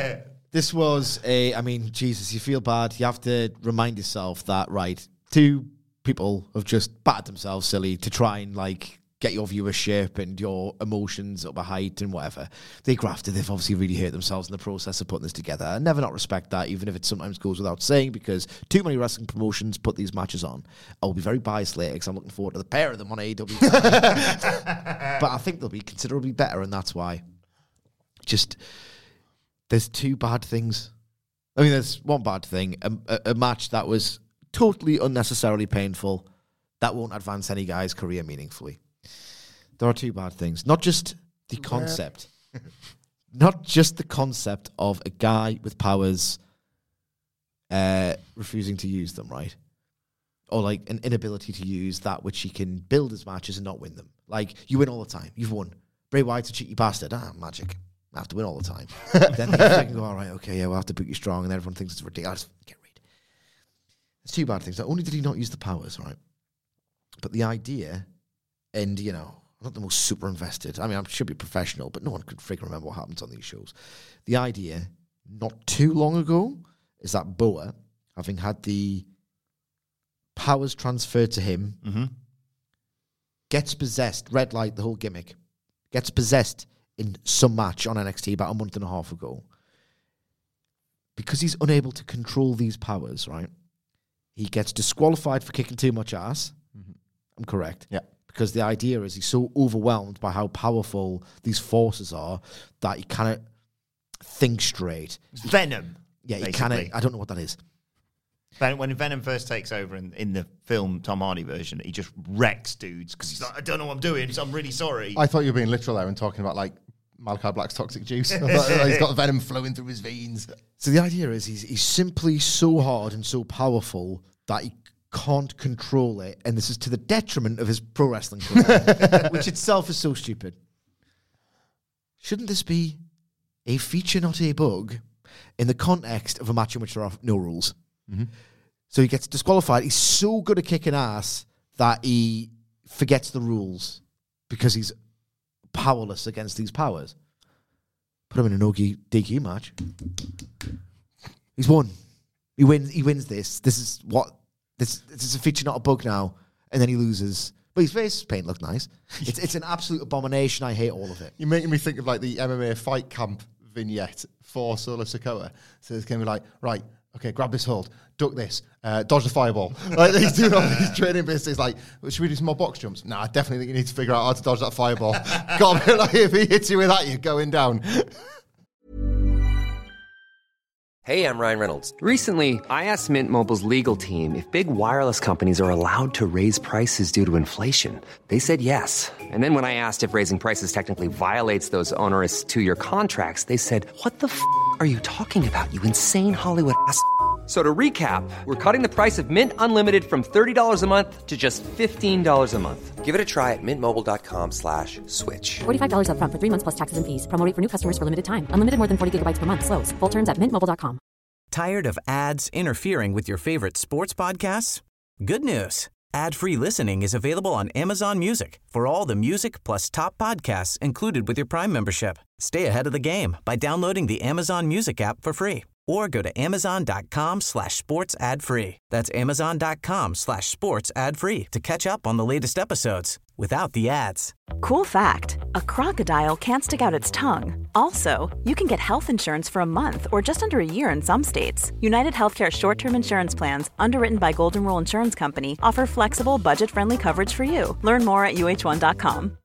This was a, I mean, Jesus, you feel bad. You have to remind yourself that, right, two people have just battered themselves silly to try and, like, get your viewership and your emotions up a height and whatever. They grafted. They've obviously really hurt themselves in the process of putting this together. I never not respect that, even if it sometimes goes without saying, because too many wrestling promotions put these matches on. I'll be very biased later because I'm looking forward to the pair of them on A E W. But I think they'll be considerably better, and that's why. Just, there's two bad things. I mean, there's one bad thing. A, a, a match that was totally unnecessarily painful. that won't advance any guy's career meaningfully. There are two bad things. Not just the concept. Not just the concept of a guy with powers uh, refusing to use them, right? Or like an inability to use that which he can build his matches and not win them. Like, you win all the time. You've won. Bray Wyatt's a cheeky bastard. Ah, magic. I have to win all the time. Then they fucking go, all right, okay, yeah, we'll have to book you strong, and everyone thinks it's ridiculous. Get rid. There's two bad things. Not only did he not use the powers, right? But the idea, and, you know, I'm not the most super invested. I mean, I should be professional, but no one could freaking remember what happens on these shows. The idea, not too long ago, is that Boa, having had the powers transferred to him, mm-hmm. gets possessed, red light, the whole gimmick, gets possessed in some match on N X T about a month and a half ago. Because he's unable to control these powers, right? He gets disqualified for kicking too much ass. Mm-hmm. I'm correct. Yeah. Because the idea is he's so overwhelmed by how powerful these forces are that he cannot think straight. It's Venom. Yeah, he cannot. I don't know what that is. When Venom first takes over in, in the film Tom Hardy version, he just wrecks dudes because he's like, I don't know what I'm doing, so I'm really sorry. I thought you were being literal there and talking about like Malachi Black's toxic juice. I thought, he's got venom flowing through his veins. So the idea is he's, he's simply so hard and so powerful that he can't control it, and this is to the detriment of his pro wrestling career, which itself is so stupid. Shouldn't this be a feature, not a bug, in the context of a match in which there are no rules? Mm-hmm. So he gets disqualified. He's so good at kicking ass that he forgets the rules because he's powerless against these powers. Put him in an O G D Q match. He's won. He wins. He wins this. This is what this. This is a feature, not a bug now. And then he loses. But his face paint looked nice. It's it's an absolute abomination. I hate all of it. You're making me think of like the M M A fight camp vignette for Solo Sikoa. So it's going to be like, right, okay, grab this hold, duck this, uh, dodge the fireball. Like, he's doing all these training bits. He's like, well, should we do some more box jumps? No, I definitely think you need to figure out how to dodge that fireball. God, like, if he hits you with that, you're going down. Hey, I'm Ryan Reynolds. Recently, I asked Mint Mobile's legal team if big wireless companies are allowed to raise prices due to inflation. They said yes. And then when I asked if raising prices technically violates those onerous two-year contracts, they said, what the f*** are you talking about, you insane Hollywood ass f- So to recap, we're cutting the price of Mint Unlimited from thirty dollars a month to just fifteen dollars a month. Give it a try at mintmobile.com slash switch. forty-five dollars up front for three months plus taxes and fees. Promo rate for new customers for limited time. Unlimited more than forty gigabytes per month. Slows full terms at mint mobile dot com. Tired of ads interfering with your favorite sports podcasts? Good news. Ad-free listening is available on Amazon Music for all the music plus top podcasts included with your Prime membership. Stay ahead of the game by downloading the Amazon Music app for free or go to amazon.com slash sports ad free. That's amazon.com slash sports ad free to catch up on the latest episodes without the ads. Cool fact, a crocodile can't stick out its tongue. Also, you can get health insurance for a month or just under a year in some states. United Healthcare short-term insurance plans, underwritten by Golden Rule Insurance Company, offer flexible, budget-friendly coverage for you. Learn more at U H one dot com.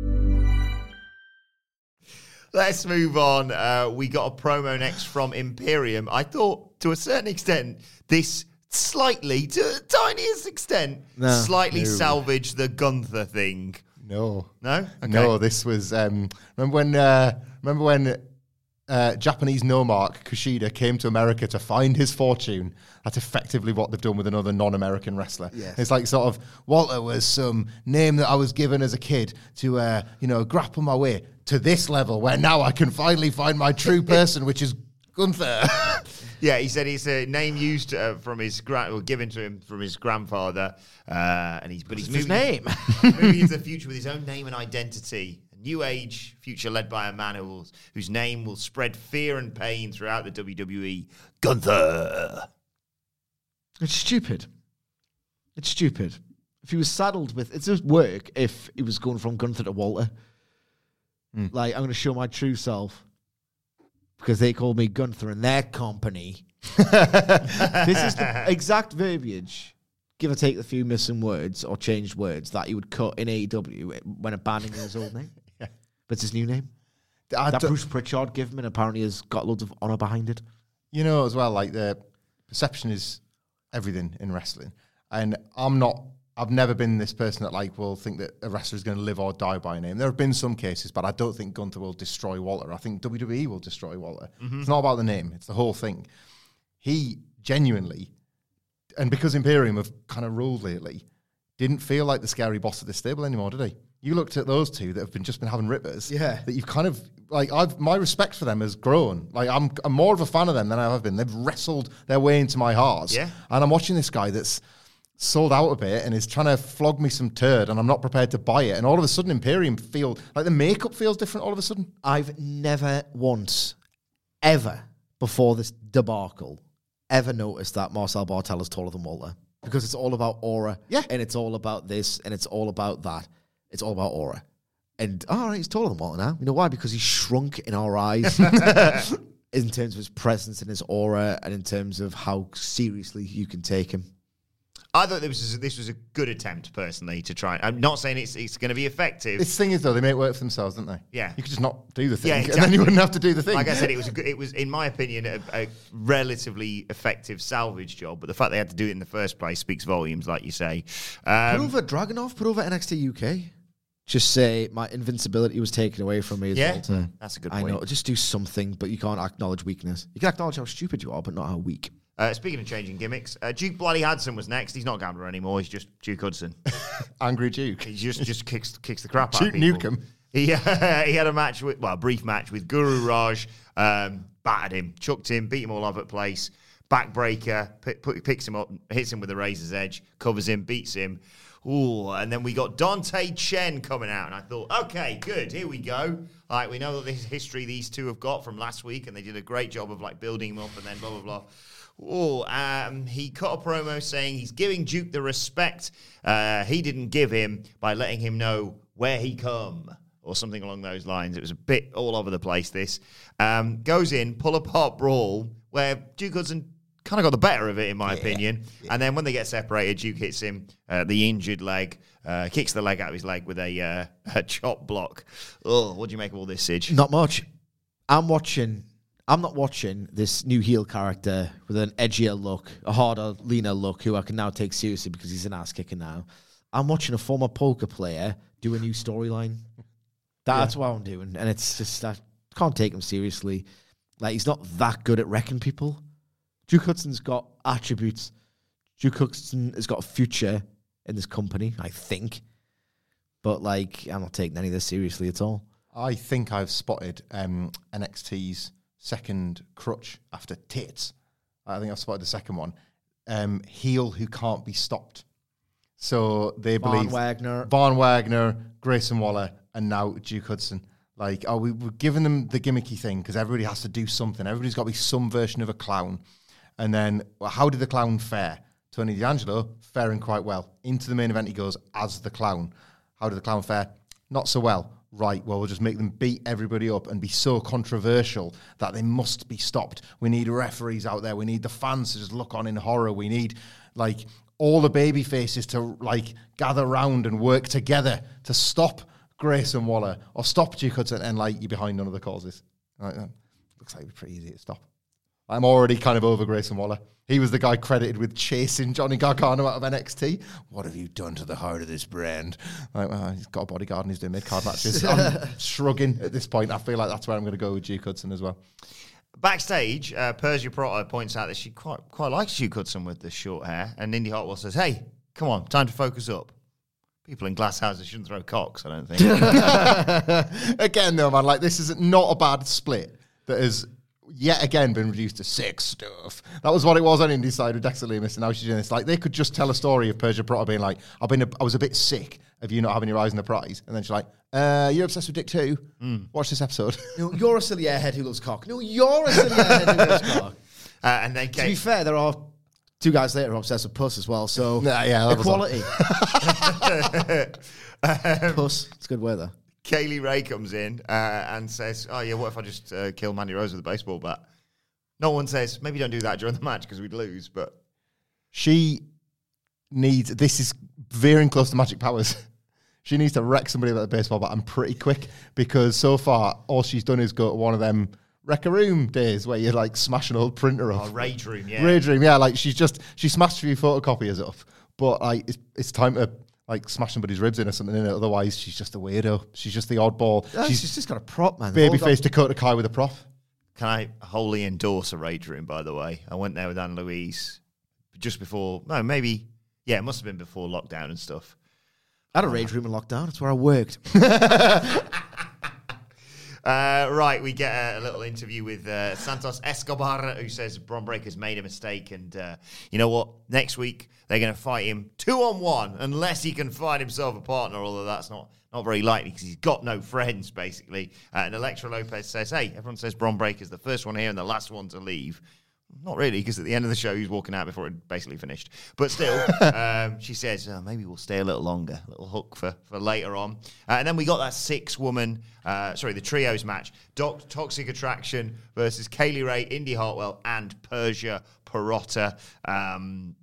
Let's move on. Uh, we got a promo next from Imperium. I thought, to a certain extent, this slightly, to the tiniest extent, No. slightly No. salvaged the Gunther thing. No. No? Okay. No, this was... Um, remember when uh, remember when uh, Japanese no-mark Kushida came to America to find his fortune? That's effectively what they've done with another non-American wrestler. Yes. It's like sort of, Walter was some name that I was given as a kid to, uh, you know, grapple my way to this level where now I can finally find my true person, which is Gunther. Yeah, he said it's a name used uh, from his grand, or given to him from his grandfather, uh, and he's but he's What's his moving, name? moving into the future with his own name and identity. A new age future led by a man who will, whose name will spread fear and pain throughout the W W E. Gunther. It's stupid. It's stupid. If he was saddled with... It's just work if he was going from Gunther to Walter. Mm. Like, I'm going to show my true self because they called me Gunther in their company. This is the exact verbiage, give or take a few missing words or changed words, that he would cut in A E W when abandoning his old name. Yeah. But it's his new name. I that d- Bruce Pritchard gave him and apparently has got loads of honour behind it. You know, as well, like, the perception is everything in wrestling. And I'm not I've never been this person that like will think that a wrestler is going to live or die by a name. There have been some cases, but I don't think Gunther will destroy Walter. I think W W E will destroy Walter. Mm-hmm. It's not about the name; it's the whole thing. He genuinely, and because Imperium have kind of ruled lately, didn't feel like the scary boss of the stable anymore, did he? You looked at those two that have been just been having rippers. Yeah, that you've kind of like. I've my respect for them has grown. Like I'm, I'm more of a fan of them than I have been. They've wrestled their way into my heart. Yeah, and I'm watching this guy that's sold out a bit and is trying to flog me some turd, and I'm not prepared to buy it. And all of a sudden, Imperium feel like the makeup feels different. All of a sudden, I've never once, ever before this debacle, ever noticed that Marcel Bartel is taller than Walter, because it's all about aura. Yeah, and it's all about this, and it's all about that. It's all about aura. And all right, he's taller than Walter now. You know why? Because he's shrunk in our eyes. In terms of his presence and his aura, and in terms of how seriously you can take him. I thought this was this was a good attempt, personally, to try. I'm not saying it's it's going to be effective. This thing is though, they make work for themselves, don't they? Yeah, you could just not do the thing, yeah, exactly. And then you wouldn't have to do the thing. Like I said, it was a good, it was, in my opinion, a, a relatively effective salvage job. But the fact they had to do it in the first place speaks volumes, like you say. Um, put over Dragunov, put over N X T U K. Just say my invincibility was taken away from me as yeah, Walter. That's a good I point. know. Just do something, but you can't acknowledge weakness. You can acknowledge how stupid you are, but not how weak. Uh, speaking of changing gimmicks, uh, Duke Bloody Hudson was next. He's not Gambler anymore. He's just Duke Hudson. Angry Duke. He just just kicks kicks the crap Duke out of people. Nukem. He, uh, he had a match, with, well, a brief match with Guru Raj, um, battered him, chucked him, beat him all over the place, backbreaker, pick, put, picks him up, hits him with a razor's edge, covers him, beats him. Ooh, and then we got Dante Chen coming out, and I thought, okay, good, here we go. All right, we know that this history these two have got from last week, and they did a great job of like building him up, and then blah blah blah. Oh, um, he cut a promo saying he's giving Duke the respect uh, he didn't give him by letting him know where he come, or something along those lines. It was a bit all over the place, this. Um, goes in, pull-apart brawl, where Duke Hudson kind of got the better of it, in my yeah, opinion. Yeah. And then when they get separated, Duke hits him, uh, the injured leg, uh, kicks the leg out of his leg with a, uh, a chop block. Oh, what do you make of all this, Sidge? Not much. I'm watching... I'm not watching this new heel character with an edgier look, a harder, leaner look, who I can now take seriously because he's an ass kicker now. I'm watching a former poker player do a new storyline. That's yeah. what I'm doing. And it's just, I can't take him seriously. Like, he's not that good at wrecking people. Duke Hudson's got attributes. Duke Hudson has got a future in this company, I think. But, like, I'm not taking any of this seriously at all. I think I've spotted um, N X T's second crutch after tits. I think I've spotted the second one. Um, heel who can't be stopped. So they Von believe Wagner, Von Wagner, Grayson Waller, and now Duke Hudson. Like, oh, we, we're giving them the gimmicky thing because everybody has to do something. Everybody's got to be some version of a clown. And then, well, how did the clown fare? Tony D'Angelo faring quite well. Into the main event he goes as the clown. How did the clown fare? Not so well. Right, well, we'll just make them beat everybody up and be so controversial that they must be stopped. We need referees out there. We need the fans to just look on in horror. We need, like, all the baby faces to, like, gather round and work together to stop Grayson Waller or stop Duke Hudson, and, like, you're behind none of the causes. Like, that looks like it'd be pretty easy to stop. I'm already kind of over Grayson Waller. He was the guy credited with chasing Johnny Gargano out of N X T. What have you done to the heart of this brand? Like, well, he's got a bodyguard and he's doing mid-card matches. I'm shrugging at this point. I feel like that's where I'm going to go with Duke Hudson as well. Backstage, uh, Persia Pirotta points out that she quite quite likes Duke Hudson with the short hair, and Indy Hartwell says, hey, come on, time to focus up. People in glass houses shouldn't throw cocks, I don't think. Again, though, man, like, this is not a bad split that is yet again been reduced to sex stuff. That was what it was on Indy's side with Dexter Lumis, and now she's doing this. Like, they could just tell a story of Persia Pirotta being like, I've been a, I was a bit sick of you not having your eyes on the prize. And then she's like, uh, you're obsessed with dick too? Mm. Watch this episode. No, you're a silly airhead who loves cock. No, you're a silly airhead who loves cock. Uh, and then Kate, to be fair, there are two guys later who are obsessed with puss as well, so nah, yeah, equality. um, puss, it's a good word there. Kaylee Ray comes in uh, and says, oh yeah, what if I just uh, kill Mandy Rose with a baseball bat? No one says, maybe don't do that during the match because we'd lose, but... She needs... This is veering close to Magic Powers. She needs to wreck somebody with a baseball bat and pretty quick, because so far, all she's done is go to one of them Wreck a Room days where you like smash an old printer up. Oh, Rage Room, yeah. Rage Room, yeah. Like, she's just... She smashed a few photocopiers up, but like it's, it's time to like smash somebody's ribs in or something. In it. Otherwise, she's just a weirdo. She's just the oddball. Oh, she's, she's just got a prop, man. Babyface Dakota Kai with a prop. Can I wholly endorse a rage room, by the way? I went there with Anne Louise just before, no, maybe, yeah, it must have been before lockdown and stuff. I had a rage room in lockdown. That's where I worked. Uh, right, we get a, a little interview with uh, Santos Escobar, who says Bron Breakker's made a mistake, and uh, you know what? Next week they're going to fight him two on one, unless he can find himself a partner. Although that's not not very likely because he's got no friends, basically. Uh, and Elektra Lopez says, "Hey, everyone says Bron Breakker's the first one here and the last one to leave." Not really, because at the end of the show, he was walking out before it basically finished. But still, um, she says, oh, maybe we'll stay a little longer, a little hook for, for later on. Uh, and then we got that six-woman, uh, sorry, the trios match. Doc, Toxic Attraction versus Kaylee Ray, Indy Hartwell, and Persia Pirotta. Um,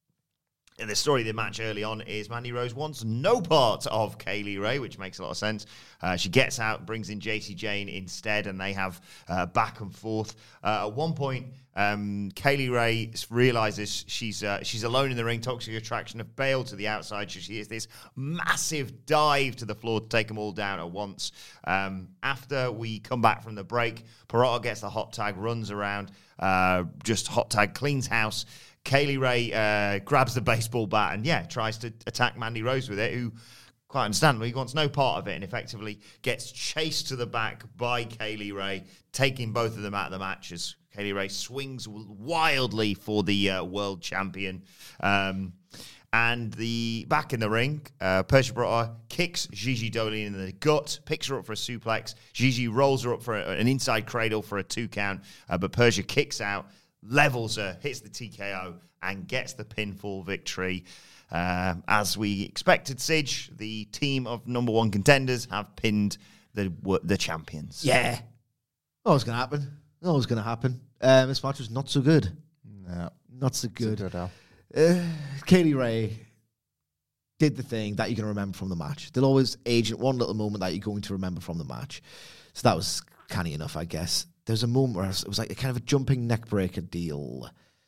And the story of the match early on is Mandy Rose wants no part of Kaylee Ray, which makes a lot of sense. Uh, she gets out, brings in J C Jane instead, and they have uh, back and forth. Uh, at one point, um, Kaylee Ray realizes she's uh, she's alone in the ring. Toxic Attraction have bailed to the outside. So she has this massive dive to the floor to take them all down at once. Um, after we come back from the break, Pirotta gets the hot tag, runs around, uh, just hot tag, cleans house. Kaylee Ray uh, grabs the baseball bat and, yeah, tries to attack Mandy Rose with it, who, quite understandably, wants no part of it and effectively gets chased to the back by Kaylee Ray, taking both of them out of the match as Kaylee Ray swings wildly for the uh, world champion. Um, and the back in the ring, uh, Persia Pirotta kicks Gigi Dolin in the gut, picks her up for a suplex. Gigi rolls her up for a, an inside cradle for a two count, uh, but Persia kicks out, levels her, hits the T K O, and gets the pinfall victory. Um, as we expected, Sige, the team of number one contenders have pinned the the champions. Yeah. That was going to happen. That was going to happen. Um, this match was not so good. No. Not so good. Good, Al. Uh, Kaylee Ray did the thing that you're going to remember from the match. They'll always age at one little moment that you're going to remember from the match. So that was canny enough, I guess. There was a moment where it was like a kind of a jumping neckbreaker deal.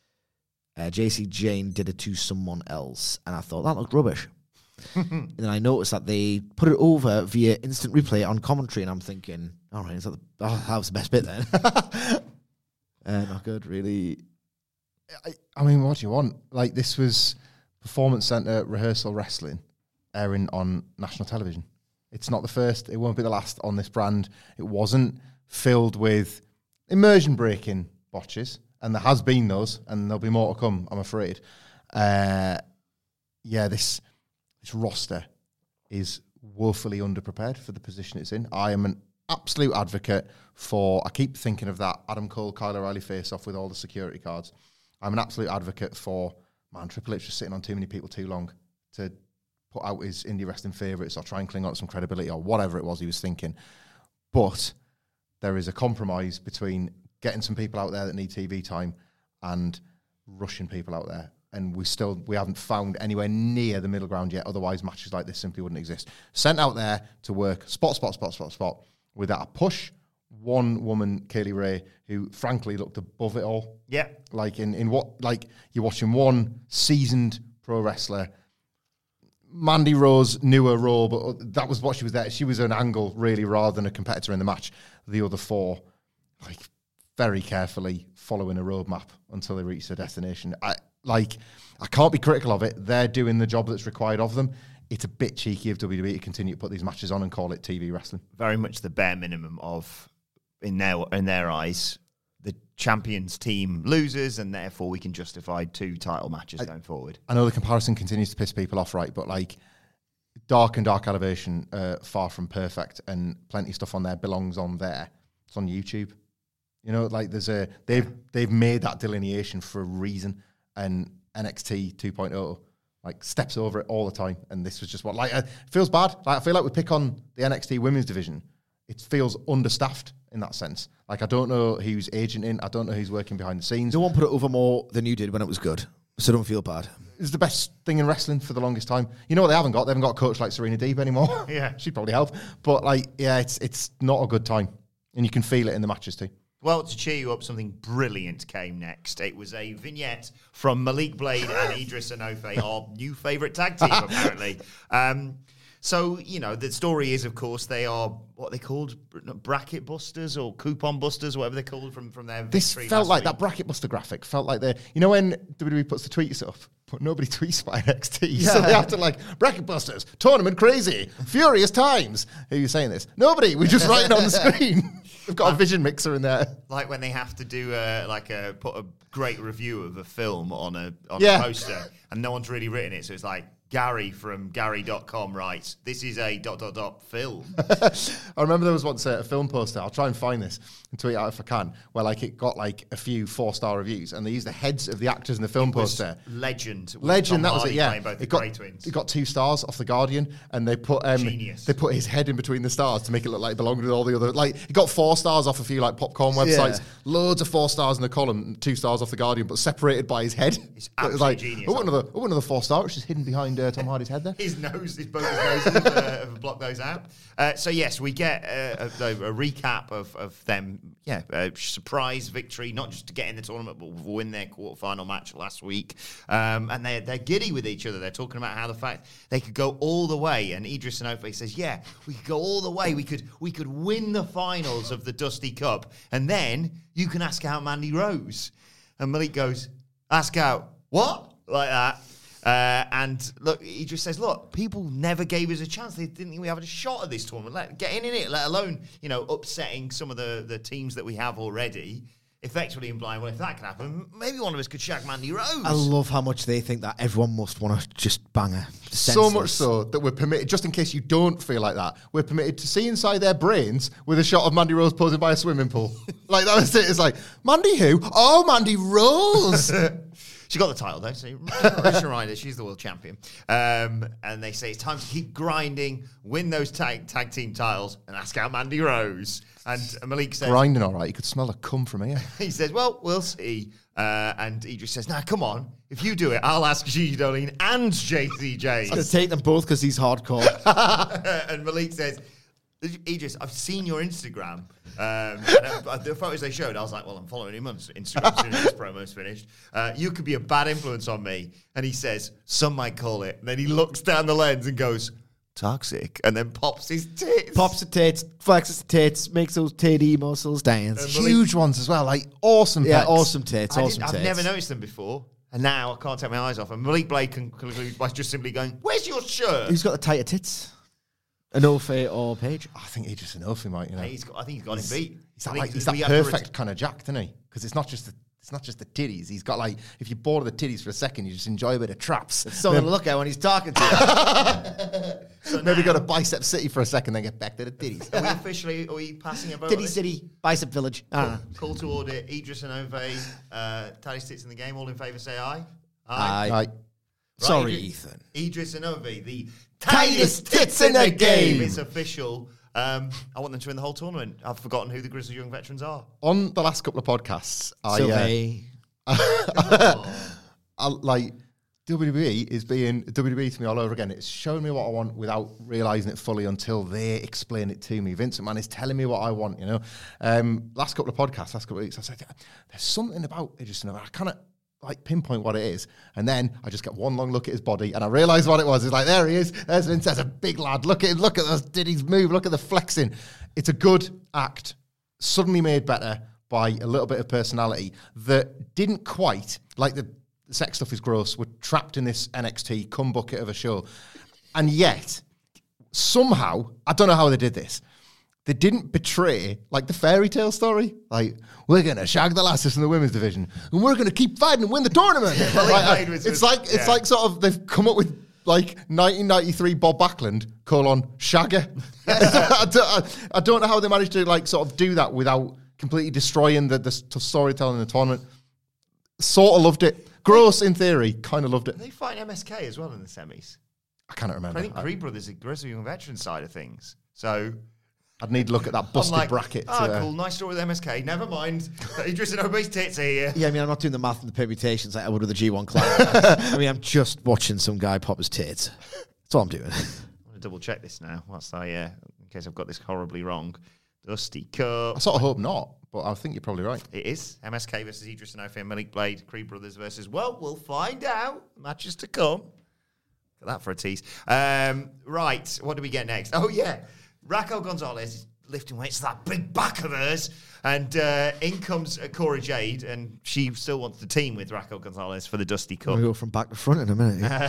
Uh, J C Jane did it to someone else, and I thought, that looked rubbish. And then I noticed that they put it over via instant replay on commentary, and I'm thinking, all right, is that, the, oh, that was the best bit then. uh, not good, really. I, I mean, what do you want? Like, this was Performance Center rehearsal wrestling airing on national television. It's not the first. It won't be the last on this brand. It wasn't filled with immersion-breaking botches, and there has been those, and there'll be more to come, I'm afraid. Uh, yeah, this this roster is woefully underprepared for the position it's in. I am an absolute advocate for, I keep thinking of that Adam Cole, Kyle O'Reilly face-off with all the security cards. I'm an absolute advocate for, man, Triple H just sitting on too many people too long to put out his indie wrestling favourites or try and cling on to some credibility or whatever it was he was thinking. But there is a compromise between getting some people out there that need T V time and rushing people out there. And we still, we haven't found anywhere near the middle ground yet. Otherwise, matches like this simply wouldn't exist. Sent out there to work spot, spot, spot, spot, spot, without a push. One woman, Kaylee Ray, who frankly looked above it all. Yeah. Like in, in what, like you're watching one seasoned pro wrestler. Mandy Rose knew her role, but that was what she was there. She was an angle, really, rather than a competitor in the match. The other four, like, very carefully following a roadmap until they reach their destination. I like, I can't be critical of it. They're doing the job that's required of them. It's a bit cheeky of W W E to continue to put these matches on and call it T V wrestling. Very much the bare minimum of, in their in their eyes, the champions team loses, and therefore we can justify two title matches I, going forward. I know the comparison continues to piss people off, right? But like, Dark and Dark Elevation, uh, far from perfect, and plenty of stuff on there belongs on there. It's on YouTube. You know, like there's a they've they've made that delineation for a reason, and N X T two point oh like steps over it all the time, and this was just what like it feels bad. Like I feel like we pick on the N X T women's division. It feels understaffed in that sense. Like I don't know who's agenting, I don't know who's working behind the scenes. No one put it over more than you did when it was good, so don't feel bad. It's the best thing in wrestling for the longest time. You know what they haven't got? They haven't got a coach like Serena Deeb anymore. Yeah, she'd probably help. But like, yeah, it's it's not a good time, and you can feel it in the matches too. Well, to cheer you up, something brilliant came next. It was a vignette from Malik Blade and Idris Enofe, our new favourite tag team, apparently. Um, so, you know, the story is, of course, they are what they called bracket busters or coupon busters, or whatever they're called from, from their This victory felt last like week. that bracket buster graphic. Felt like they, you know, when W W E puts the tweets up, but nobody tweets by N X T. Yeah. So they have to like, bracket busters, tournament crazy, furious times. Who are you saying this? Nobody. We just write it on the screen. We've got a vision mixer in there. Like when they have to do a, like a put a great review of a film on a on Yeah. a poster, and no one's really written it, so it's like Gary from Gary dot com writes, "This is a dot dot dot film." I remember there was once a, a film poster. I'll try and find this and tweet out if I can, where like it got like a few four star reviews, and they used the heads of the actors in the film It was poster. Legend, with Legend, Tom that was Hardy it. Yeah, playing both the it got Grey twins. it got two stars off the Guardian, and they put um, Genius. they put his head in between the stars to make it look like it belonged with all the other. Like it got four stars off a few like popcorn websites, Yeah. loads of four stars in the column, two stars off the Guardian, but separated by his head. It's It was absolutely like, genius. Oh, what another, oh, another four star, which is hidden behind uh, Tom Hardy's head there. His nose, his both his noses uh, have blocked those out. Uh, so yes, we get uh, a, a recap of, of them. Yeah, a surprise victory, not just to get in the tournament, but win their quarterfinal match last week. Um, and they're they're giddy with each other. They're talking about how the fact they could go all the way. And Idris Enofe says, "Yeah, we could go all the way. We could we could win the finals of the Dusty Cup, and then you can ask out Mandy Rose." And Malik goes, "Ask out what?" Like that. Uh, and look, he just says, look, people never gave us a chance. They didn't think we had a shot at this tournament. Let, getting in it, let alone, you know, upsetting some of the, the teams that we have already. Effectively implying, well, if that can happen, maybe one of us could shag Mandy Rose. I love how much they think that everyone must want to just bang her. So much so that we're permitted, just in case you don't feel like that, we're permitted to see inside their brains with a shot of Mandy Rose posing by a swimming pool. Like, that was it. It's like, Mandy who? Oh, Mandy Rose. She got the title, though, so just a reminder, she's the world champion. Um, and they say it's time to keep grinding, win those tag, tag team titles, and ask out Mandy Rose. And Malik says... Grinding all right. You could smell her cum from here. He says, well, we'll see. Uh, and Idris says, nah, come on. If you do it, I'll ask Gigi Dolin and J C J. He's going to take them both because he's hardcore. And Malik says, Idris, I've seen your Instagram. Um, and uh, the photos they showed, I was like, well, I'm following him on Instagram as soon as this promo's finished. Uh, you could be a bad influence on me. And he says, some might call it. And then he looks down the lens and goes, toxic. And then pops his tits. Pops the tits, flexes the tits, makes those titty muscles dance. And Malik- Huge ones as well. Like, awesome Yeah, pecs. awesome tits, I awesome didn't- tits. I've never noticed them before. And now I can't take my eyes off them. Malik Blade can conclude by just simply going, where's your shirt? Who's got the tighter tits? Enofe or Page? I think he just enough, he might, you know. He's got, I think he's got him beat. He's I that, think like, he's that we have to perfect ret- kind of Jack, isn't he? Because it's not just the it's not just the titties. He's got like, if you're bored of the titties for a second, you just enjoy a bit of traps. It's something to look at when he's talking to you. So Maybe now- go to Bicep City for a second, then get back to the titties. Are we officially, are we passing a vote? on Titty this? City, Bicep Village. I don't know. Call to order. Idris Enofe, uh, Taddy Tits in the game. All in favour, say aye. Aye. Right. Right, Sorry, Idris- Ethan. Idris Enofe, the Tightest tits in the game. It's official. Um, I want them to win the whole tournament. I've forgotten who the Grizzly Young veterans are. On the last couple of podcasts, I, uh, Sylvie. I like W W E is being W W E to me all over again. It's showing me what I want without realizing it fully until they explain it to me. Vince McMahon is telling me what I want, you know. Um, last couple of podcasts, last couple of weeks, I said, there's something about it just, I cannot like pinpoint what it is. And then I just get one long look at his body and I realized what it was. It's like, there he is. There's Vince, there's a big lad. Look at him, look at those ditties move, look at the flexing. It's a good act, suddenly made better by a little bit of personality that didn't quite, like the The sex stuff is gross. We're trapped in this N X T cum bucket of a show. And yet, somehow, I don't know how they did this, they didn't betray, like, the fairy tale story. Like, we're going to shag the lasses in the women's division, and we're going to keep fighting and win the tournament. Well, Like, they uh, played with- it's like, it's yeah. like sort of, they've come up with, like, nineteen ninety-three Bob Backlund, colon, shagger. I, don't, I, I don't know how they managed to, like, sort of do that without completely destroying the, the storytelling in the tournament. Sort of loved it. Gross in theory, kind of loved it. They fight M S K as well in the semis. I cannot remember. I think I, Creed Brothers are Grizzly Young veteran side of things. So I'd need to look at that I'm busted like, bracket. ah, to, uh, cool, nice story with M S K. Never mind. Idris and Obey's tits here. Yeah, I mean, I'm not doing the math and the permutations like I would with the G one class. I mean, I'm just watching some guy pop his tits. That's all I'm doing. I'm going to double check this now. Whilst I, uh, in case I've got this horribly wrong. Dusty Cup. I sort of hope not, but I think you're probably right. It is. M S K versus Idris Enofe and Malik Blade. Creed Brothers versus, well, we'll find out. Matches to come. Got that for a tease. Um, right, what do we get next? Oh, yeah. Raquel Gonzalez is lifting weights to that big back of hers. And uh, in comes uh, Cora Jade, and she still wants to team with Raquel Gonzalez for the Dusty Cup. We'll go from back to front in a minute. Uh,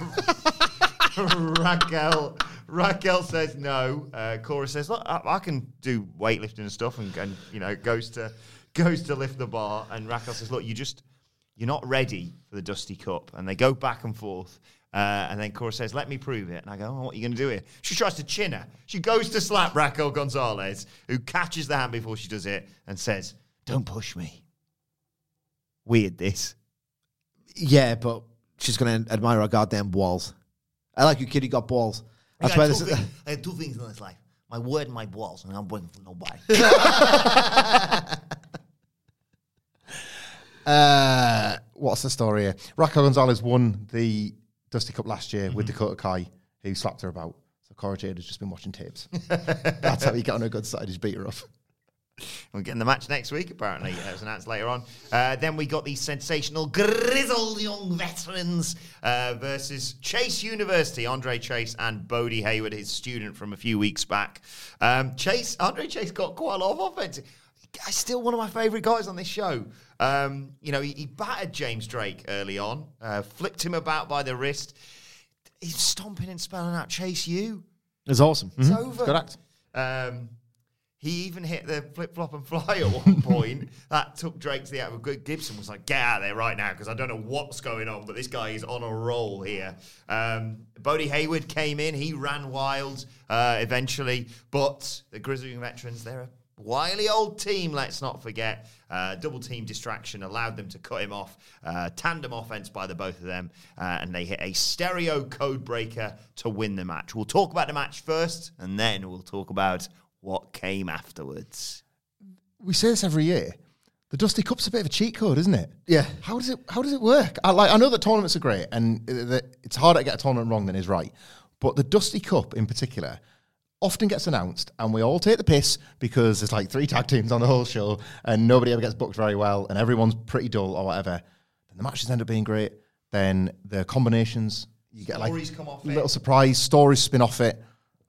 Raquel Raquel says no. Uh, Cora says, look, I, I can do weightlifting and stuff, and, and you know, goes to goes to lift the bar. And Raquel says, look, you just you're not ready for the Dusty Cup. And they go back and forth. Uh, and then Cora says, let me prove it. And I go, oh, what are you going to do here? She tries to chin her. She goes to slap Raquel Gonzalez, who catches the hand before she does it and says, don't push me. Weird, this. Yeah, but she's going to admire her goddamn balls. I like you, kid. You got balls. That's I, why got this two is. things, I have two things in this life: my word and my balls, and I'm waiting for nobody. uh, what's the story here? Raquel Gonzalez won the Dusty Cup last year mm-hmm. with Dakota Kai, who slapped her about. So Cora Jade has just been watching tapes. That's how he got on her good side. He's beat her up. We're getting the match next week, apparently. It was announced later on. Uh, then we got these sensational grizzled young veterans uh, versus Chase University, Andre Chase and Bodie Hayward, his student from a few weeks back. Um, Chase, Andre Chase got quite a lot of offense. He's still one of my favourite guys on this show. Um, you know, he, he battered James Drake early on, uh, flipped him about by the wrist. He's stomping and spelling out Chase U. It's awesome. It's Mm-hmm. over. Good act. Um, He even hit the flip-flop and fly at one point. That took Drake to the out. Good Gibson was like, get out of there right now, because I don't know what's going on, but this guy is on a roll here. Um, Bodie Hayward came in. He ran wild uh, eventually. But the Grizzly veterans, they're a wily old team, let's not forget. Uh, double team distraction allowed them to cut him off. Uh, tandem offense by the both of them. Uh, and they hit a stereo code breaker to win the match. We'll talk about the match first, and then we'll talk about what came afterwards. We say this every year. The Dusty Cup's a bit of a cheat code, isn't it? Yeah. How does it How does it work? I like. I know that tournaments are great, and that it's harder to get a tournament wrong than is right. But the Dusty Cup, in particular, often gets announced, and we all take the piss because there's like three tag teams on the whole show, and nobody ever gets booked very well, and everyone's pretty dull or whatever. Then the matches end up being great. Then the combinations, you get like Stories come off it. little surprise stories spin off it.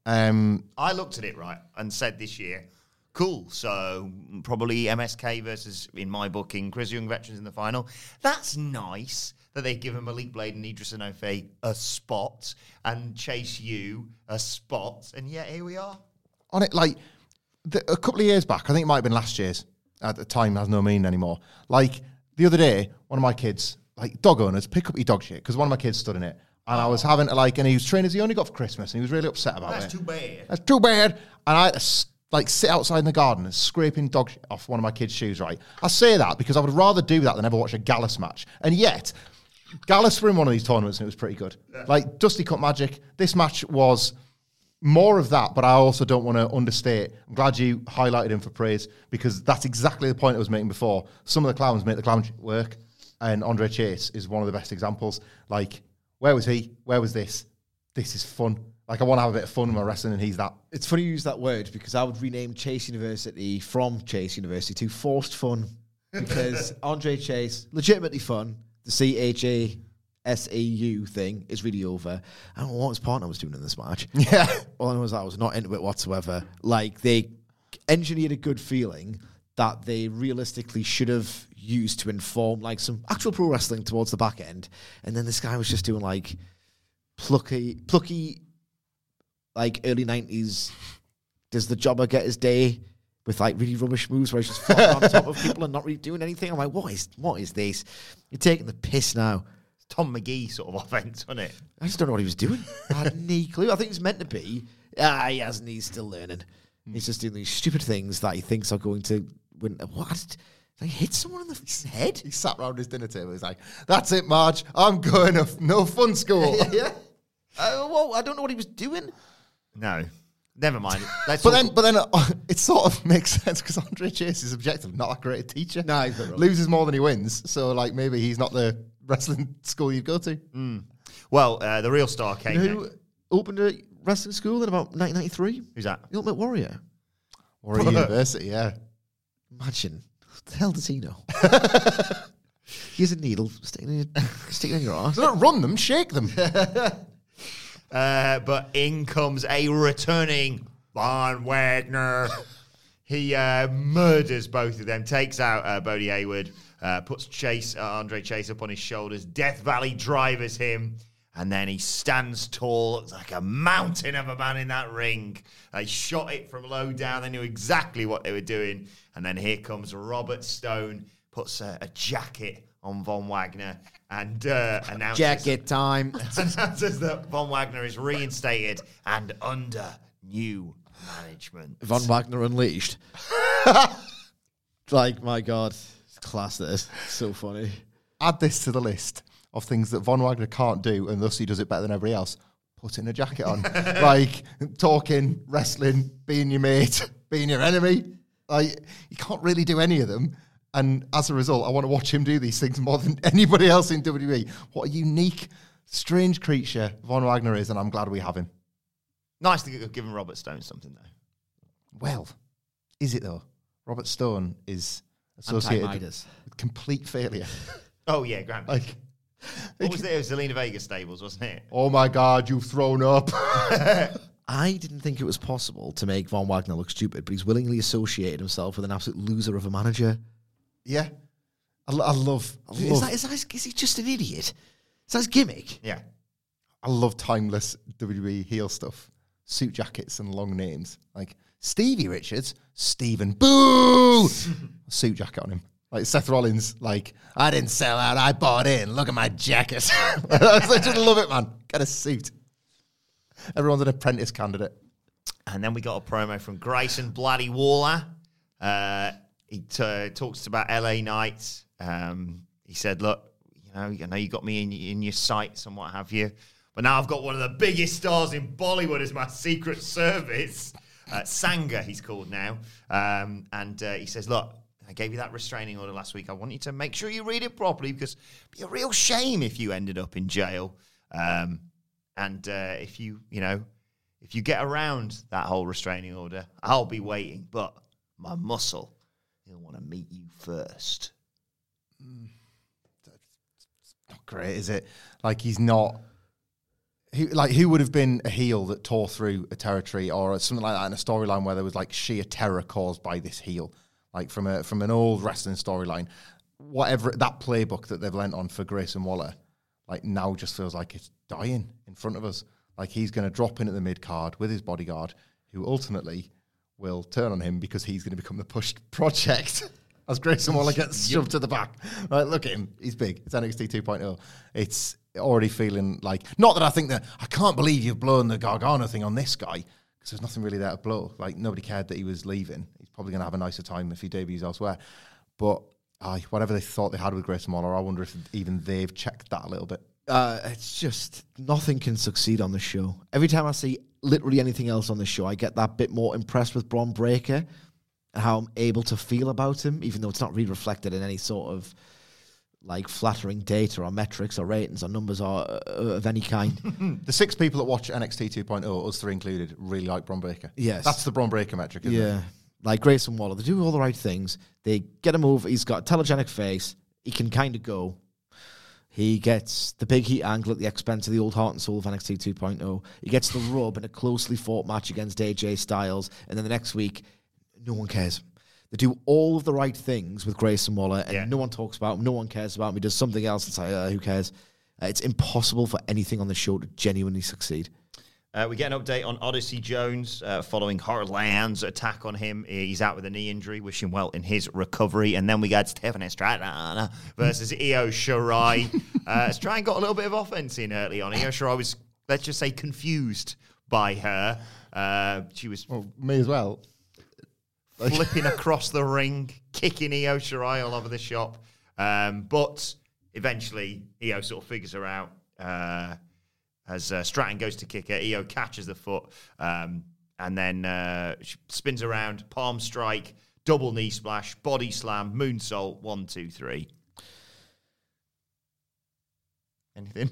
Um, I looked at it, right, and said this year, cool, so probably M S K versus, in my booking, Chris Young Veterans in the final. That's nice that they've given Malik Blade and Idris Enofe a spot and Chase U a spot, and yet here we are. on it, like, the, a couple of years back, I think it might have been last year's, at the time has no meaning anymore. Like, the other day, one of my kids, like, dog owners, pick up your dog shit, because one of my kids stood in it. And I was having to, like, and he was trained as he only got for Christmas, and he was really upset about That's it. too bad. That's too bad. And I had to, like, sit outside in the garden and scraping dog shit off one of my kids' shoes, right? I say that because I would rather do that than ever watch a Gallus match. And yet, Gallus were in one of these tournaments, and it was pretty good. Yeah. Like, Dusty Cup Magic, this match was more of that, but I also don't want to understate. I'm glad you highlighted him for praise, because that's exactly the point I was making before. Some of the clowns make the clown work, and Andre Chase is one of the best examples. Like, where was he? Where was this? This is fun. Like, I want to have a bit of fun with my wrestling, and he's that. It's funny you use that word, because I would rename Chase University from Chase University to Forced Fun, because Andre Chase, legitimately fun. The C H A S A U thing is really over. I don't know what his partner was doing in this match. Yeah. All I know is I was not into it whatsoever. Like, they engineered a good feeling that they realistically should have used to inform, like, some actual pro wrestling towards the back end. And then this guy was just doing, like, plucky, plucky, like, early nineties, does the jobber get his day with, like, really rubbish moves where he's just flopping on top of people and not really doing anything. I'm like, what is what is this? You're taking the piss now. Tom McGee sort of offense, wasn't it? I just don't know what he was doing. I had no clue. I think it's meant to be. Ah, he hasn't. He's still learning. Mm. He's just doing these stupid things that he thinks are going to win. What? Did he hit someone in the head? He sat around his dinner table. He's like, "That's it, Marge. I'm going to f- no fun school." Yeah. Uh, well, I don't know what he was doing. No. Never mind. Let's but then, but then, uh, it sort of makes sense, because Andre Chase is objectively not that great a teacher. No, he's not. Loses more than he wins. So, like, maybe he's not the wrestling school you'd go to. Mm. Well, uh, the real star came. You know who opened a wrestling school in about nineteen ninety-three? Who's that? The Ultimate Warrior. Or a university, yeah. Imagine. What the hell does he know? Here's a needle. Stick it in your, stick it in your arse. Don't run them, shake them. uh, but in comes a returning Von Wagner. He uh, murders both of them, takes out uh, Bodie Hayward, uh, puts Chase, uh, Andre Chase up on his shoulders. Death Valley drivers him, and then he stands tall, looks like a mountain of a man in that ring. They shot it from low down. They knew exactly what they were doing. And then here comes Robert Stone, puts a, a jacket on Von Wagner, and uh, announces, Jacket time. announces that Von Wagner is reinstated and under new management. Von Wagner Unleashed. Like, my God. It's class, this. So funny. Add this to the list of things that Von Wagner can't do, and thus he does it better than everybody else. Putting a jacket on. Like, talking, wrestling, being your mate, being your enemy. Like, you can't really do any of them. And as a result, I want to watch him do these things more than anybody else in W W E. What a unique, strange creature Von Wagner is, and I'm glad we have him. Nice to have given Robert Stone something, though. Well, is it, though? Robert Stone is associated Anti-Midas. with complete failure. Oh, yeah, Grant. Like, What was it? It was Zelina Vega stables, wasn't it? oh my God, you've thrown up. I didn't think it was possible to make Von Wagner look stupid, but he's willingly associated himself with an absolute loser of a manager. Yeah. I, lo- I love, I Is, love, that, is, that his, is he just an idiot? Is that his gimmick? Yeah. I love timeless W W E heel stuff. Suit jackets and long names. Like Stevie Richards, Stephen Boo! Suit jacket on him. Like Seth Rollins, like, I didn't sell out, I bought in. Look at my jacket. I just love it, man. Get a suit. Everyone's an apprentice candidate. And then we got a promo from Grayson Bloody Waller. Uh, he t- talks about L A Knight. Um, he said, look, you know, I know you got me in, in your sights and what have you, but now I've got one of the biggest stars in Bollywood as my secret service. Uh, Sangha, he's called now. Um, and uh, he says, look, I gave you that restraining order last week. I want you to make sure you read it properly because it'd be a real shame if you ended up in jail. Um, and uh, if you, you know, if you get around that whole restraining order, I'll be waiting. But my muscle, he'll want to meet you first. Not great, is it? Like, he's not... Who, like, who would have been a heel that tore through a territory or something like that in a storyline where there was, like, sheer terror caused by this heel? Like, from a from an old wrestling storyline. Whatever, that playbook that they've lent on for Grayson Waller, like, now just feels like it's dying in front of us. Like, he's going to drop in at the mid-card with his bodyguard, who ultimately will turn on him because he's going to become the pushed project as Grayson Waller gets shoved to the back. Right, look at him. He's big. It's N X T two point oh. It's already feeling like... Not that I think that... I can't believe you've blown the Gargano thing on this guy, because there's nothing really there to blow. Like, nobody cared that he was leaving. He's probably going to have a nicer time if he debuts elsewhere. But aye, whatever they thought they had with Grayson Waller, I wonder if even they've checked that a little bit. Uh, it's just, nothing can succeed on the show. Every time I see literally anything else on the show, I get that bit more impressed with Braun Breaker and how I'm able to feel about him, even though it's not really reflected in any sort of like flattering data or metrics or ratings or numbers or uh, of any kind. The six people that watch N X T two point oh, us three included, really like Braun Breaker. Yes. That's the Braun Breaker metric, isn't Yeah. it? Like Grayson Waller, they do all the right things. They get him over. He's got a telegenic face. He can kind of go. He gets the big heat angle at the expense of the old heart and soul of N X T two point oh. He gets the rub in a closely fought match against A J Styles. And then the next week, no one cares. They do all of the right things with Grayson Waller, and Yeah. no one talks about him. No one cares about him. He does something else and say, uh, who cares? Uh, it's impossible for anything on the show to genuinely succeed. Uh, we get an update on Odyssey Jones uh, following Harland's attack on him. He's out with a knee injury. Wish him well in his recovery. And then we got Stefan Estrada versus Io Shirai. uh, Estrada got a little bit of offense in early on. Io Shirai was, let's just say, confused by her. Uh, she was Well, me as well. flipping across the ring, kicking Io Shirai all over the shop. Um, but eventually, Io sort of figures her out. Uh, as uh, Stratton goes to kick her, Io catches the foot, um, and then uh, she spins around, palm strike, double knee splash, body slam, moonsault, one, two, three. Anything?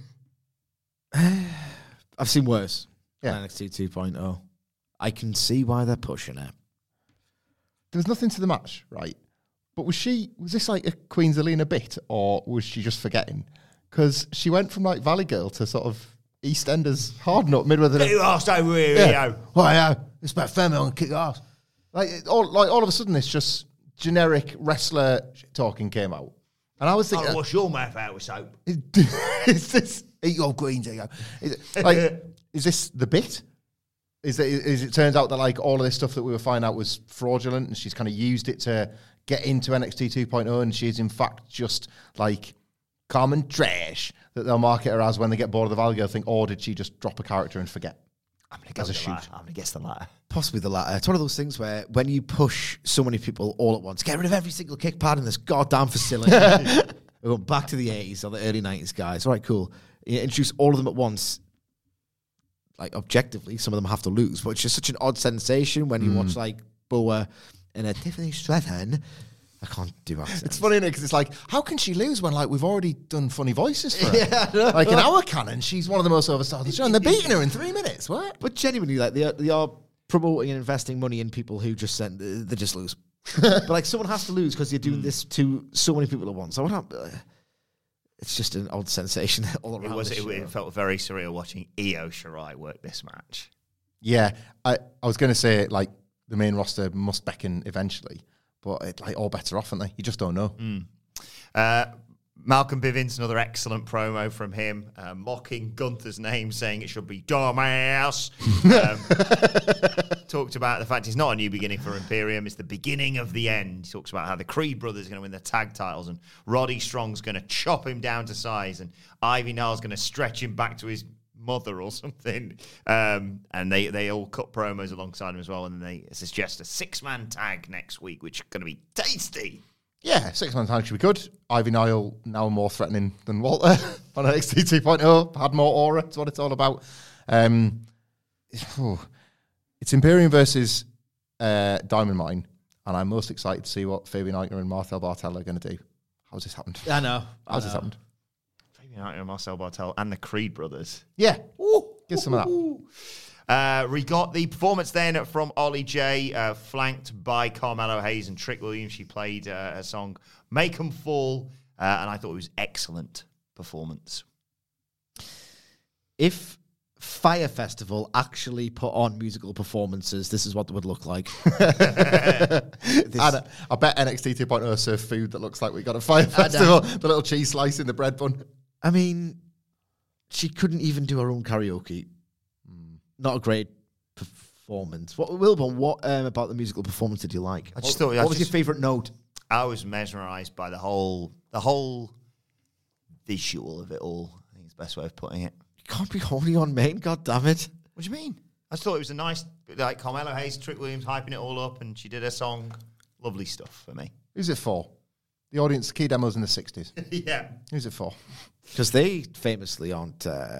I've seen worse. Yeah. N X T two point oh. I can see why they're pushing it. there was nothing to the match, right? But was she, was this like a Queen Zelina bit, or was she just forgetting? Because she went from like Valley Girl to sort of EastEnders hard nut midway through. You asked over here, Yeah. Rio. Well, yeah, it's about family on kick ass. Like it- all, like all of a sudden, it's just generic wrestler talking came out, and I was I'll thinking, wash your mouth out with soap. is this eat your greens? There you go. Is it, like, is this the bit? Is it, is it turns out that like all of this stuff that we were finding out was fraudulent, and she's kind of used it to get into N X T two point oh, and she's in fact just like common trash that they'll market her as when they get bored of the Valley Girl thing, or did she just drop a character and forget? I'm going to As a the shoot. latter. I'm going to guess the latter. Possibly the latter. It's one of those things where when you push so many people all at once, get rid of every single kick pad in this goddamn facility. We're going back to the eighties or the early nineties, guys. All right, cool. You introduce all of them at once. Like, objectively, some of them have to lose, but it's just such an odd sensation when you Mm. watch, like, Boa and a Tiffany Stratton. I can't do accents. It's funny, because it's like, how can she lose when like we've already done funny voices for her? Yeah, I know. Like in our canon, she's one of the most overstars on the show, and they're beating her in three minutes. What? But genuinely, like, they are, they are promoting and investing money in people who just send, they just lose. But, like, someone has to lose because you're doing this to so many people at once. So what happened? It's just an odd sensation all around. It was. this It, show. it felt very surreal watching Io Shirai work this match. Yeah, I, I was going to say like the main roster must beckon eventually, but it, like all bets are off, aren't they? You just don't know. Uh, Malcolm Bivens, another excellent promo from him, uh, mocking Gunther's name, saying it should be Dumbass. um, talked about the fact it's not a new beginning for Imperium, it's the beginning of the end. He talks about how the Creed brothers are going to win the tag titles, and Roddy Strong's going to chop him down to size, and Ivy Nile going to stretch him back to his mother or something. Um, and they, they all cut promos alongside him as well, and they suggest a six-man tag next week, which is going to be tasty. Yeah, six man tag should be good. Ivy Nile now more threatening than Walter on N X T two point oh. Had more aura. That's what it's all about. Um, it's, oh, it's Imperium versus uh, Diamond Mine, and I'm most excited to see what Fabian Eichner and Marcel Bartel are going to do. How's this happened? I know. How's this happened? Fabian Eichner, Marcel Bartel, and the Creed brothers. Yeah, get some of that. Uh, we got the performance then from Ollie J, uh, flanked by Carmelo Hayes and Trick Williams. She played uh, a song, Make 'Em Fall, uh, and I thought it was excellent performance. If Fire Festival actually put on musical performances, this is what it would look like. And uh, I bet N X T two point oh serve food that looks like we got a Fire Festival. The little cheese slice in the bread bun. I mean, she couldn't even do her own karaoke. Not a great performance. What, Wilburn, what um, about the musical performance did you like? I just what thought- I what was just- your favourite note? I was mesmerised by the whole the whole visual of it all. I think it's the best way of putting it. You can't be horny on main, god damn it. What do you mean? I just thought it was a nice, like, Carmelo Hayes, Trick Williams hyping it all up, and she did her song. Lovely stuff for me. Who's it for? The audience, key demos in the sixties. Yeah. Who's it for? Because they famously aren't... Uh,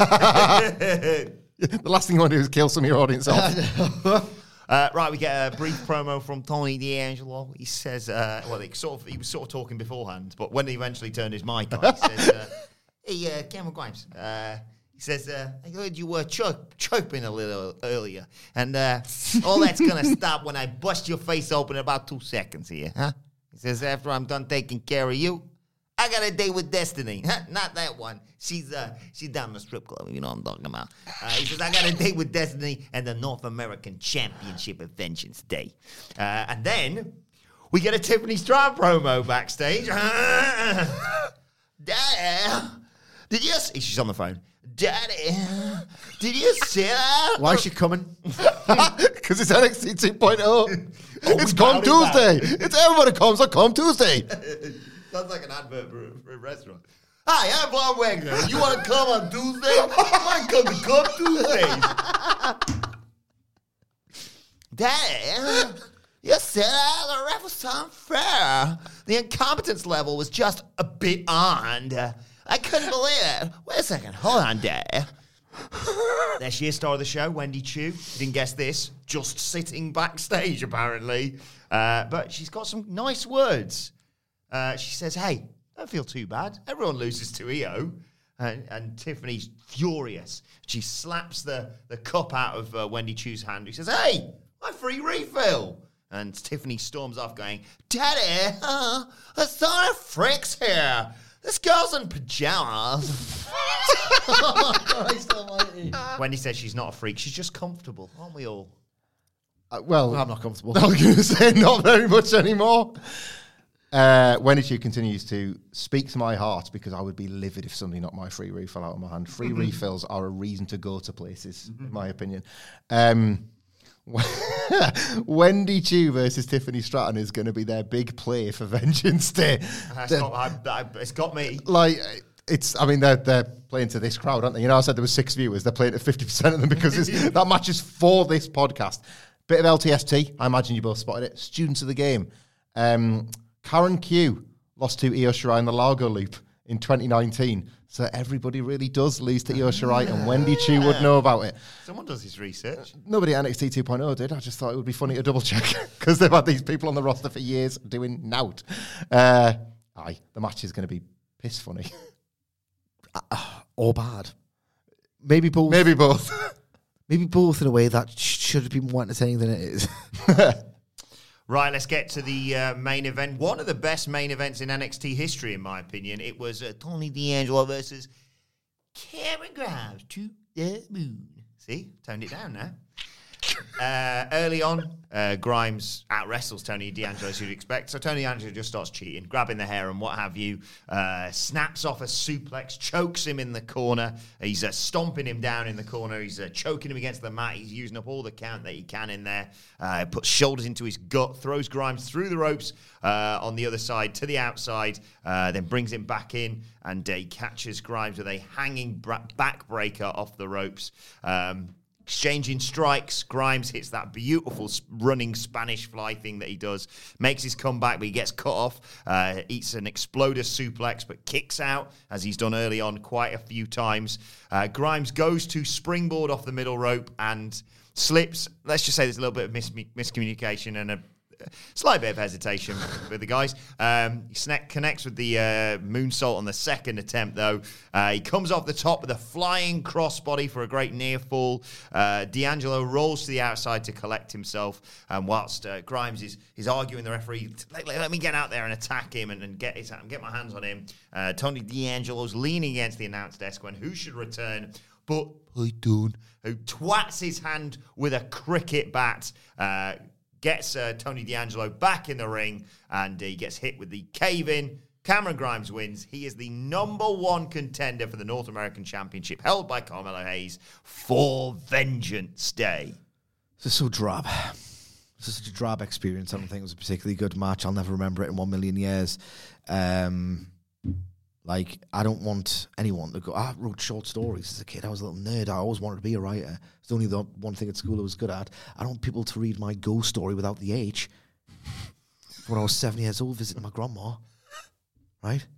The last thing you want to do is kill some of your audience off. Uh, right, we get a brief promo from Tony D'Angelo. He says, uh, well, he, sort of, he was sort of talking beforehand, but when he eventually turned his mic on, he says, uh, hey, uh, Cameron Grimes, uh, he says, uh, I heard you were chirp, chirping a little earlier, and uh, all that's going to stop when I bust your face open in about two seconds here, huh? He says, after I'm done taking care of you, I got a date with Destiny. Huh? Not that one. She's uh, she's down in the strip club. You know what I'm talking about. Uh, he says, I got a date with Destiny and the North American Championship at Vengeance Day. Uh, and then we get a Tiffany Stratton promo backstage. Daddy, did you see? She's on the phone. Daddy, did you see that? why is she coming? Because it's N X T two point oh. It's we Come bout it back. Tuesday. It's everybody comes on Come Tuesday. Sounds like an advert for a, for a restaurant. Hi, I'm Von Wagner. You want to come on Tuesday? I come to Come Tuesdays. Daddy, you said uh, the ref was unfair. The incompetence level was just a bit on. I couldn't believe it. Wait a second. Hold on, Daddy. There she is, star of the show, Wendy Chu. You didn't guess this. Just sitting backstage, apparently. Uh, but she's got some nice words. Uh, she says, hey, don't feel too bad. Everyone loses to Io. And, and Tiffany's furious. She slaps the, the cup out of uh, Wendy Chu's hand. He says, hey, my free refill. And Tiffany storms off going, Daddy, uh, I saw a freak's here. This girl's in pajamas. Oh, Christ almighty. Wendy says she's not a freak. She's just comfortable. Aren't we all? Uh, well, I'm not comfortable. I was going to say not very much anymore. Uh, Wendy Chu continues to speak to my heart because I would be livid if somebody knocked my free refill out of my hand. Free refills are a reason to go to places, in my opinion. Um, Wendy Chu versus Tiffany Stratton is going to be their big play for Vengeance Day. It's got, I, I, it's got me. Like, it's, I mean, they're, they're playing to this crowd, aren't they? You know, I said there was six viewers. They're playing to fifty percent of them because it's, that match is for this podcast. Bit of L T S T. I imagine you both spotted it. Students of the game. Um, Karen Q lost to Io Shirai in the Largo Loop in twenty nineteen. So everybody really does lose to Io Shirai, and Wendy Chu would know about it. Someone does his research. Nobody at N X T two point oh did. I just thought it would be funny to double check because they've had these people on the roster for years doing nout. Uh, aye, the match is going to be piss funny. uh, or bad. Maybe both. Maybe both. Maybe both in a way that sh- should have been more entertaining than it is. Right, let's get to the uh, main event. One of the best main events in N X T history, in my opinion. It was uh, Tony D'Angelo versus Cameron Grimes to the moon. See? Toned it down now. Uh, early on, uh, Grimes out-wrestles Tony D'Angelo, as you'd expect. So Tony D'Angelo just starts cheating, grabbing the hair and what have you, uh, snaps off a suplex, chokes him in the corner. He's uh, stomping him down in the corner. He's uh, choking him against the mat. He's using up all the count that he can in there. Uh, puts shoulders into his gut, throws Grimes through the ropes uh, on the other side to the outside, uh, then brings him back in, and uh, he catches Grimes with a hanging bra- backbreaker off the ropes. Um Exchanging strikes, Grimes hits that beautiful running Spanish fly thing that he does, makes his comeback, but he gets cut off, uh, eats an exploder suplex, but kicks out, as he's done early on quite a few times. Uh, Grimes goes to springboard off the middle rope and slips. Let's just say there's a little bit of mis- miscommunication and a slight bit of hesitation with the guys. Um, he snack, connects with the uh, moonsault on the second attempt, though. Uh, he comes off the top with a flying crossbody for a great near fall. Uh, D'Angelo rolls to the outside to collect himself, and whilst uh, Grimes is, is arguing the referee, let, let me get out there and attack him and, and get his get my hands on him. Uh, Tony D'Angelo's leaning against the announce desk when who should return but Python, who twats his hand with a cricket bat. Uh, Gets uh, Tony D'Angelo back in the ring, and he gets hit with the cave-in. Cameron Grimes wins. He is the number one contender for the North American Championship, held by Carmelo Hayes for Vengeance Day. This is so drab. This is such a drab experience. I don't think it was a particularly good match. I'll never remember it in one million years. Um, like, I don't want anyone to go, I wrote short stories as a kid. I was a little nerd. I always wanted to be a writer. It's only the one thing at school I was good at. I don't want people to read my ghost story without the H. When I was seven years old, visiting my grandma. Right?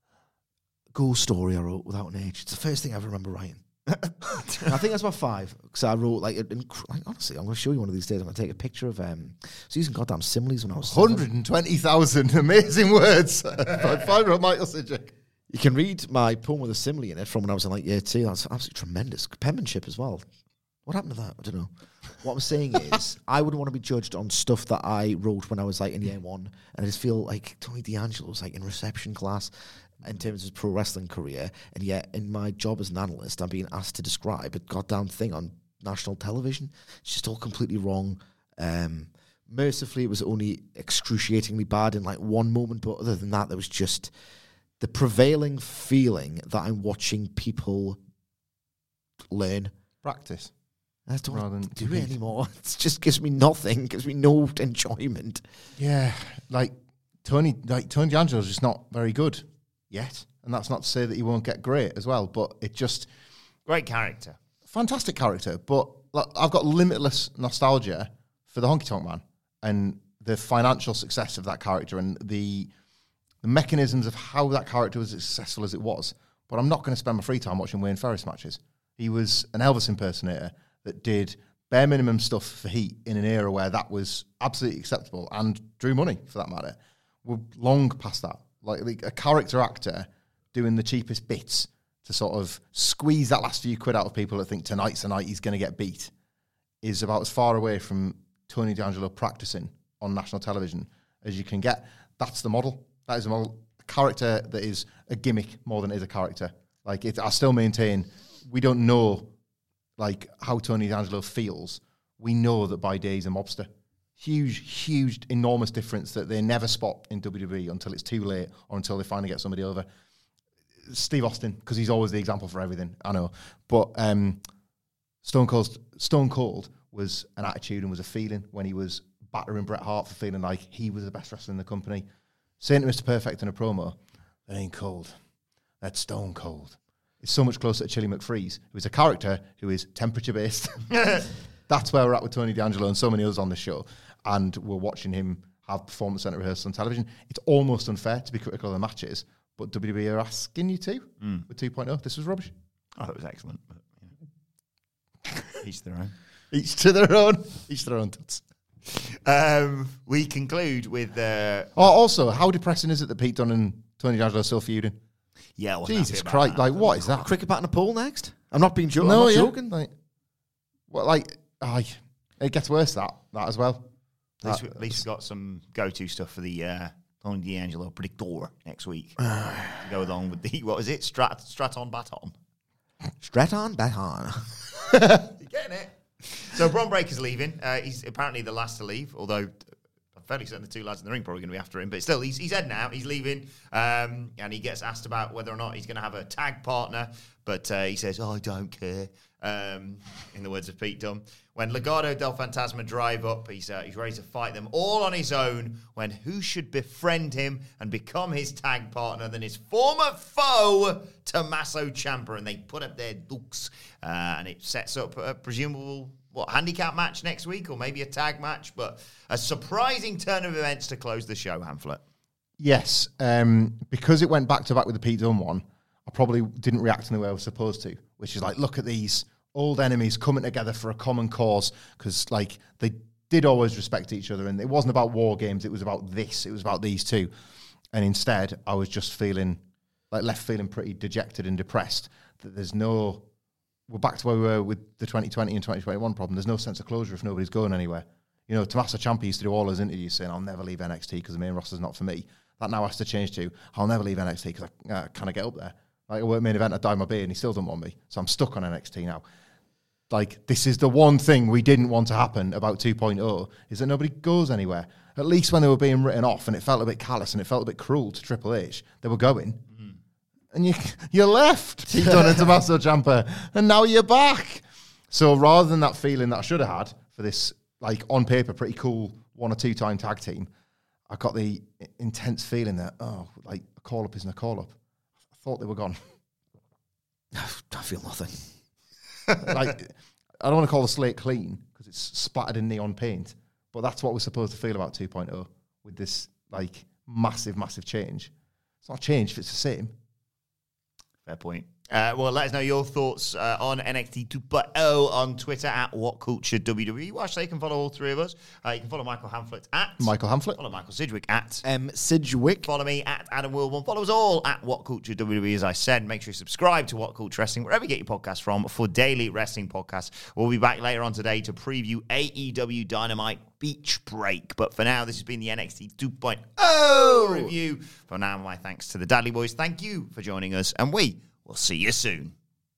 Ghost story I wrote without an H. It's the first thing I ever remember writing. I think that's about five. Because I wrote, like, inc- like, honestly, I'm going to show you one of these days. I'm going to take a picture of, um, I was using goddamn similes when I was one hundred twenty thousand amazing words by five-year-old Michael Sidgwick. You can read my poem with a simile in it from when I was in like year two. That's absolutely tremendous. Penmanship as well. What happened to that? I don't know. What I'm saying is, I wouldn't want to be judged on stuff that I wrote when I was like in year one. And I just feel like Tony D'Angelo was like in reception class in terms of his pro wrestling career. And yet in my job as an analyst, I'm being asked to describe a goddamn thing on national television. It's just all completely wrong. Um, mercifully, it was only excruciatingly bad in like one moment. But other than that, there was just the prevailing feeling that I'm watching people learn. Practice. I don't rather want to than do it anymore. It just gives me nothing, gives me no enjoyment. Yeah, like Tony, like Tony D'Angelo's just not very good yet. And that's not to say that he won't get great as well, but it just... Great character. Fantastic character, but like, I've got limitless nostalgia for the Honky Tonk Man and the financial success of that character and the... the mechanisms of how that character was as successful as it was. But I'm not going to spend my free time watching Wayne Ferris matches. He was an Elvis impersonator that did bare minimum stuff for Heat in an era where that was absolutely acceptable and drew money, for that matter. We're long past that. Like, like a character actor doing the cheapest bits to sort of squeeze that last few quid out of people that think tonight's the night he's going to get beat is about as far away from Tony D'Angelo practicing on national television as you can get. That's the model. That is the model. A character that is a gimmick more than it is a character. Like, it, I still maintain we don't know, like, how Tony D'Angelo feels. We know that by day he's a mobster. Huge, huge, enormous difference that they never spot in W W E until it's too late or until they finally get somebody over. Steve Austin, because he's always the example for everything, I know. But um, Stone Cold, Stone Cold was an attitude and was a feeling when he was battering Bret Hart for feeling like he was the best wrestler in the company. Saying to Mister Perfect in a promo, that ain't cold. That's Stone Cold. It's so much closer to Chili McFreeze, who is a character who is temperature-based. That's where we're at with Tony D'Angelo and so many others on the show. And we're watching him have performance center rehearsals on television. It's almost unfair to be critical of the matches, but W W E are asking you to mm. with two point oh. This was rubbish. I thought it was excellent. But, yeah. Each to their own. Each to their own. Each to their own. Um, we conclude with... Uh, oh, also, how depressing is it that Pete Dunne and Tony D'Angelo are still feuding? Yeah, well, Jesus Christ. Like, what is that? Cricket bat in a pool next? I'm not being jo- no, I'm not yeah. joking. Like, well, like, oh, it gets worse, that, that as well. At least, we, at least we've got some go-to stuff for the uh, Tony D'Angelo predictor next week. to go along with the, what was it? Strat, Straton Baton. Straton Baton. You're getting it. So Bron Breakker's leaving. Uh, he's apparently the last to leave, although I'm fairly certain the two lads in the ring are probably going to be after him. But still, he's, he's heading out. He's leaving. Um, and he gets asked about whether or not he's going to have a tag partner. But uh, he says, oh, I don't care, um, in the words of Pete Dunne. When Legado del Fantasma drive up, he's, uh, he's ready to fight them all on his own. When who should befriend him and become his tag partner than his former foe, Tommaso Ciampa. And they put up their looks. Uh, and it sets up a presumable... what, handicap match next week or maybe a tag match, but a surprising turn of events to close the show, Hamflet. Yes, um, because it went back-to-back with the Pete Dunne one, I probably didn't react in the way I was supposed to, which is like, look at these old enemies coming together for a common cause, because like they did always respect each other, and it wasn't about war games, it was about this, it was about these two. And instead, I was just feeling, like left feeling pretty dejected and depressed that there's no... We're back to where we were with the twenty twenty and twenty twenty-one problem. There's no sense of closure if nobody's going anywhere. You know, Tommaso Ciampa used to do all his interviews saying, I'll never leave N X T because the main roster's not for me. That now has to change to, I'll never leave N X T because I uh, kind of get up there. Like, I work main event, I dye my beard, and he still doesn't want me. So I'm stuck on N X T now. Like, this is the one thing we didn't want to happen about two point oh, is that nobody goes anywhere. At least when they were being written off and it felt a bit callous and it felt a bit cruel to Triple H, they were going. And you you left Pete Dunne and Tommaso Ciampa, and now you're back. So rather than that feeling that I should have had for this, like, on paper, pretty cool one or two time tag team, I got the intense feeling that, oh, like, a call-up isn't a call-up. I thought they were gone. I feel nothing. Like, I don't want to call the slate clean, because it's splattered in neon paint, but that's what we're supposed to feel about two point oh, with this, like, massive, massive change. It's not change if it's the same. Fair point. Uh, well, let us know your thoughts uh, on N X T two point oh on Twitter at WhatCulture W W E. Watch, so you can follow all three of us. Uh, you can follow Michael Hamflet at... Michael Hamflet. Follow Michael Sidgwick at... M. Sidgwick. Follow me at Adam Wilborn. Follow us all at WhatCulture W W E, as I said. Make sure you subscribe to What Culture Wrestling, wherever you get your podcasts from, for daily wrestling podcasts. We'll be back later on today to preview A E W Dynamite Beach Break. But for now, this has been the N X T two point oh review. For now, my thanks to the Dudley Boys. Thank you for joining us, and we will see you soon.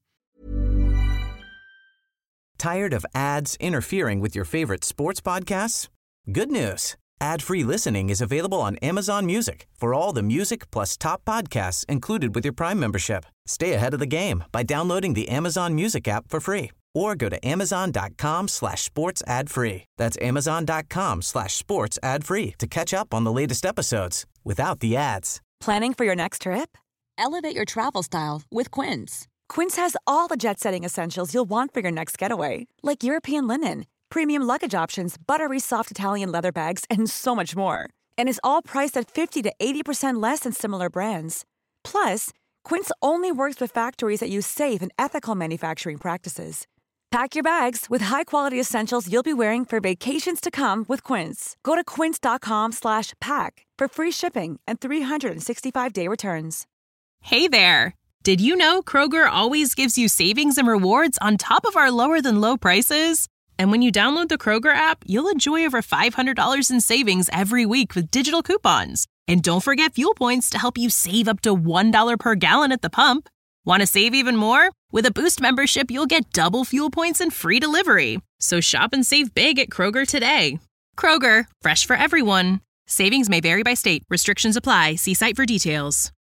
Tired of ads interfering with your favorite sports podcasts? Good news. Ad-free listening is available on Amazon Music for all the music plus top podcasts included with your Prime membership. Stay ahead of the game by downloading the Amazon Music app for free or go to amazon.com slash sports ad free. That's amazon.com slash sports ad free to catch up on the latest episodes without the ads. Planning for your next trip? Elevate your travel style with Quince. Quince has all the jet-setting essentials you'll want for your next getaway, like European linen, premium luggage options, buttery soft Italian leather bags, and so much more. And is all priced at fifty to eighty percent less than similar brands. Plus, Quince only works with factories that use safe and ethical manufacturing practices. Pack your bags with high-quality essentials you'll be wearing for vacations to come with Quince. Go to quince.com slash pack for free shipping and three sixty-five day returns. Hey there! Did you know Kroger always gives you savings and rewards on top of our lower-than-low prices? And when you download the Kroger app, you'll enjoy over five hundred dollars in savings every week with digital coupons. And don't forget fuel points to help you save up to one dollar per gallon at the pump. Want to save even more? With a Boost membership, you'll get double fuel points and free delivery. So shop and save big at Kroger today. Kroger, fresh for everyone. Savings may vary by state. Restrictions apply. See site for details.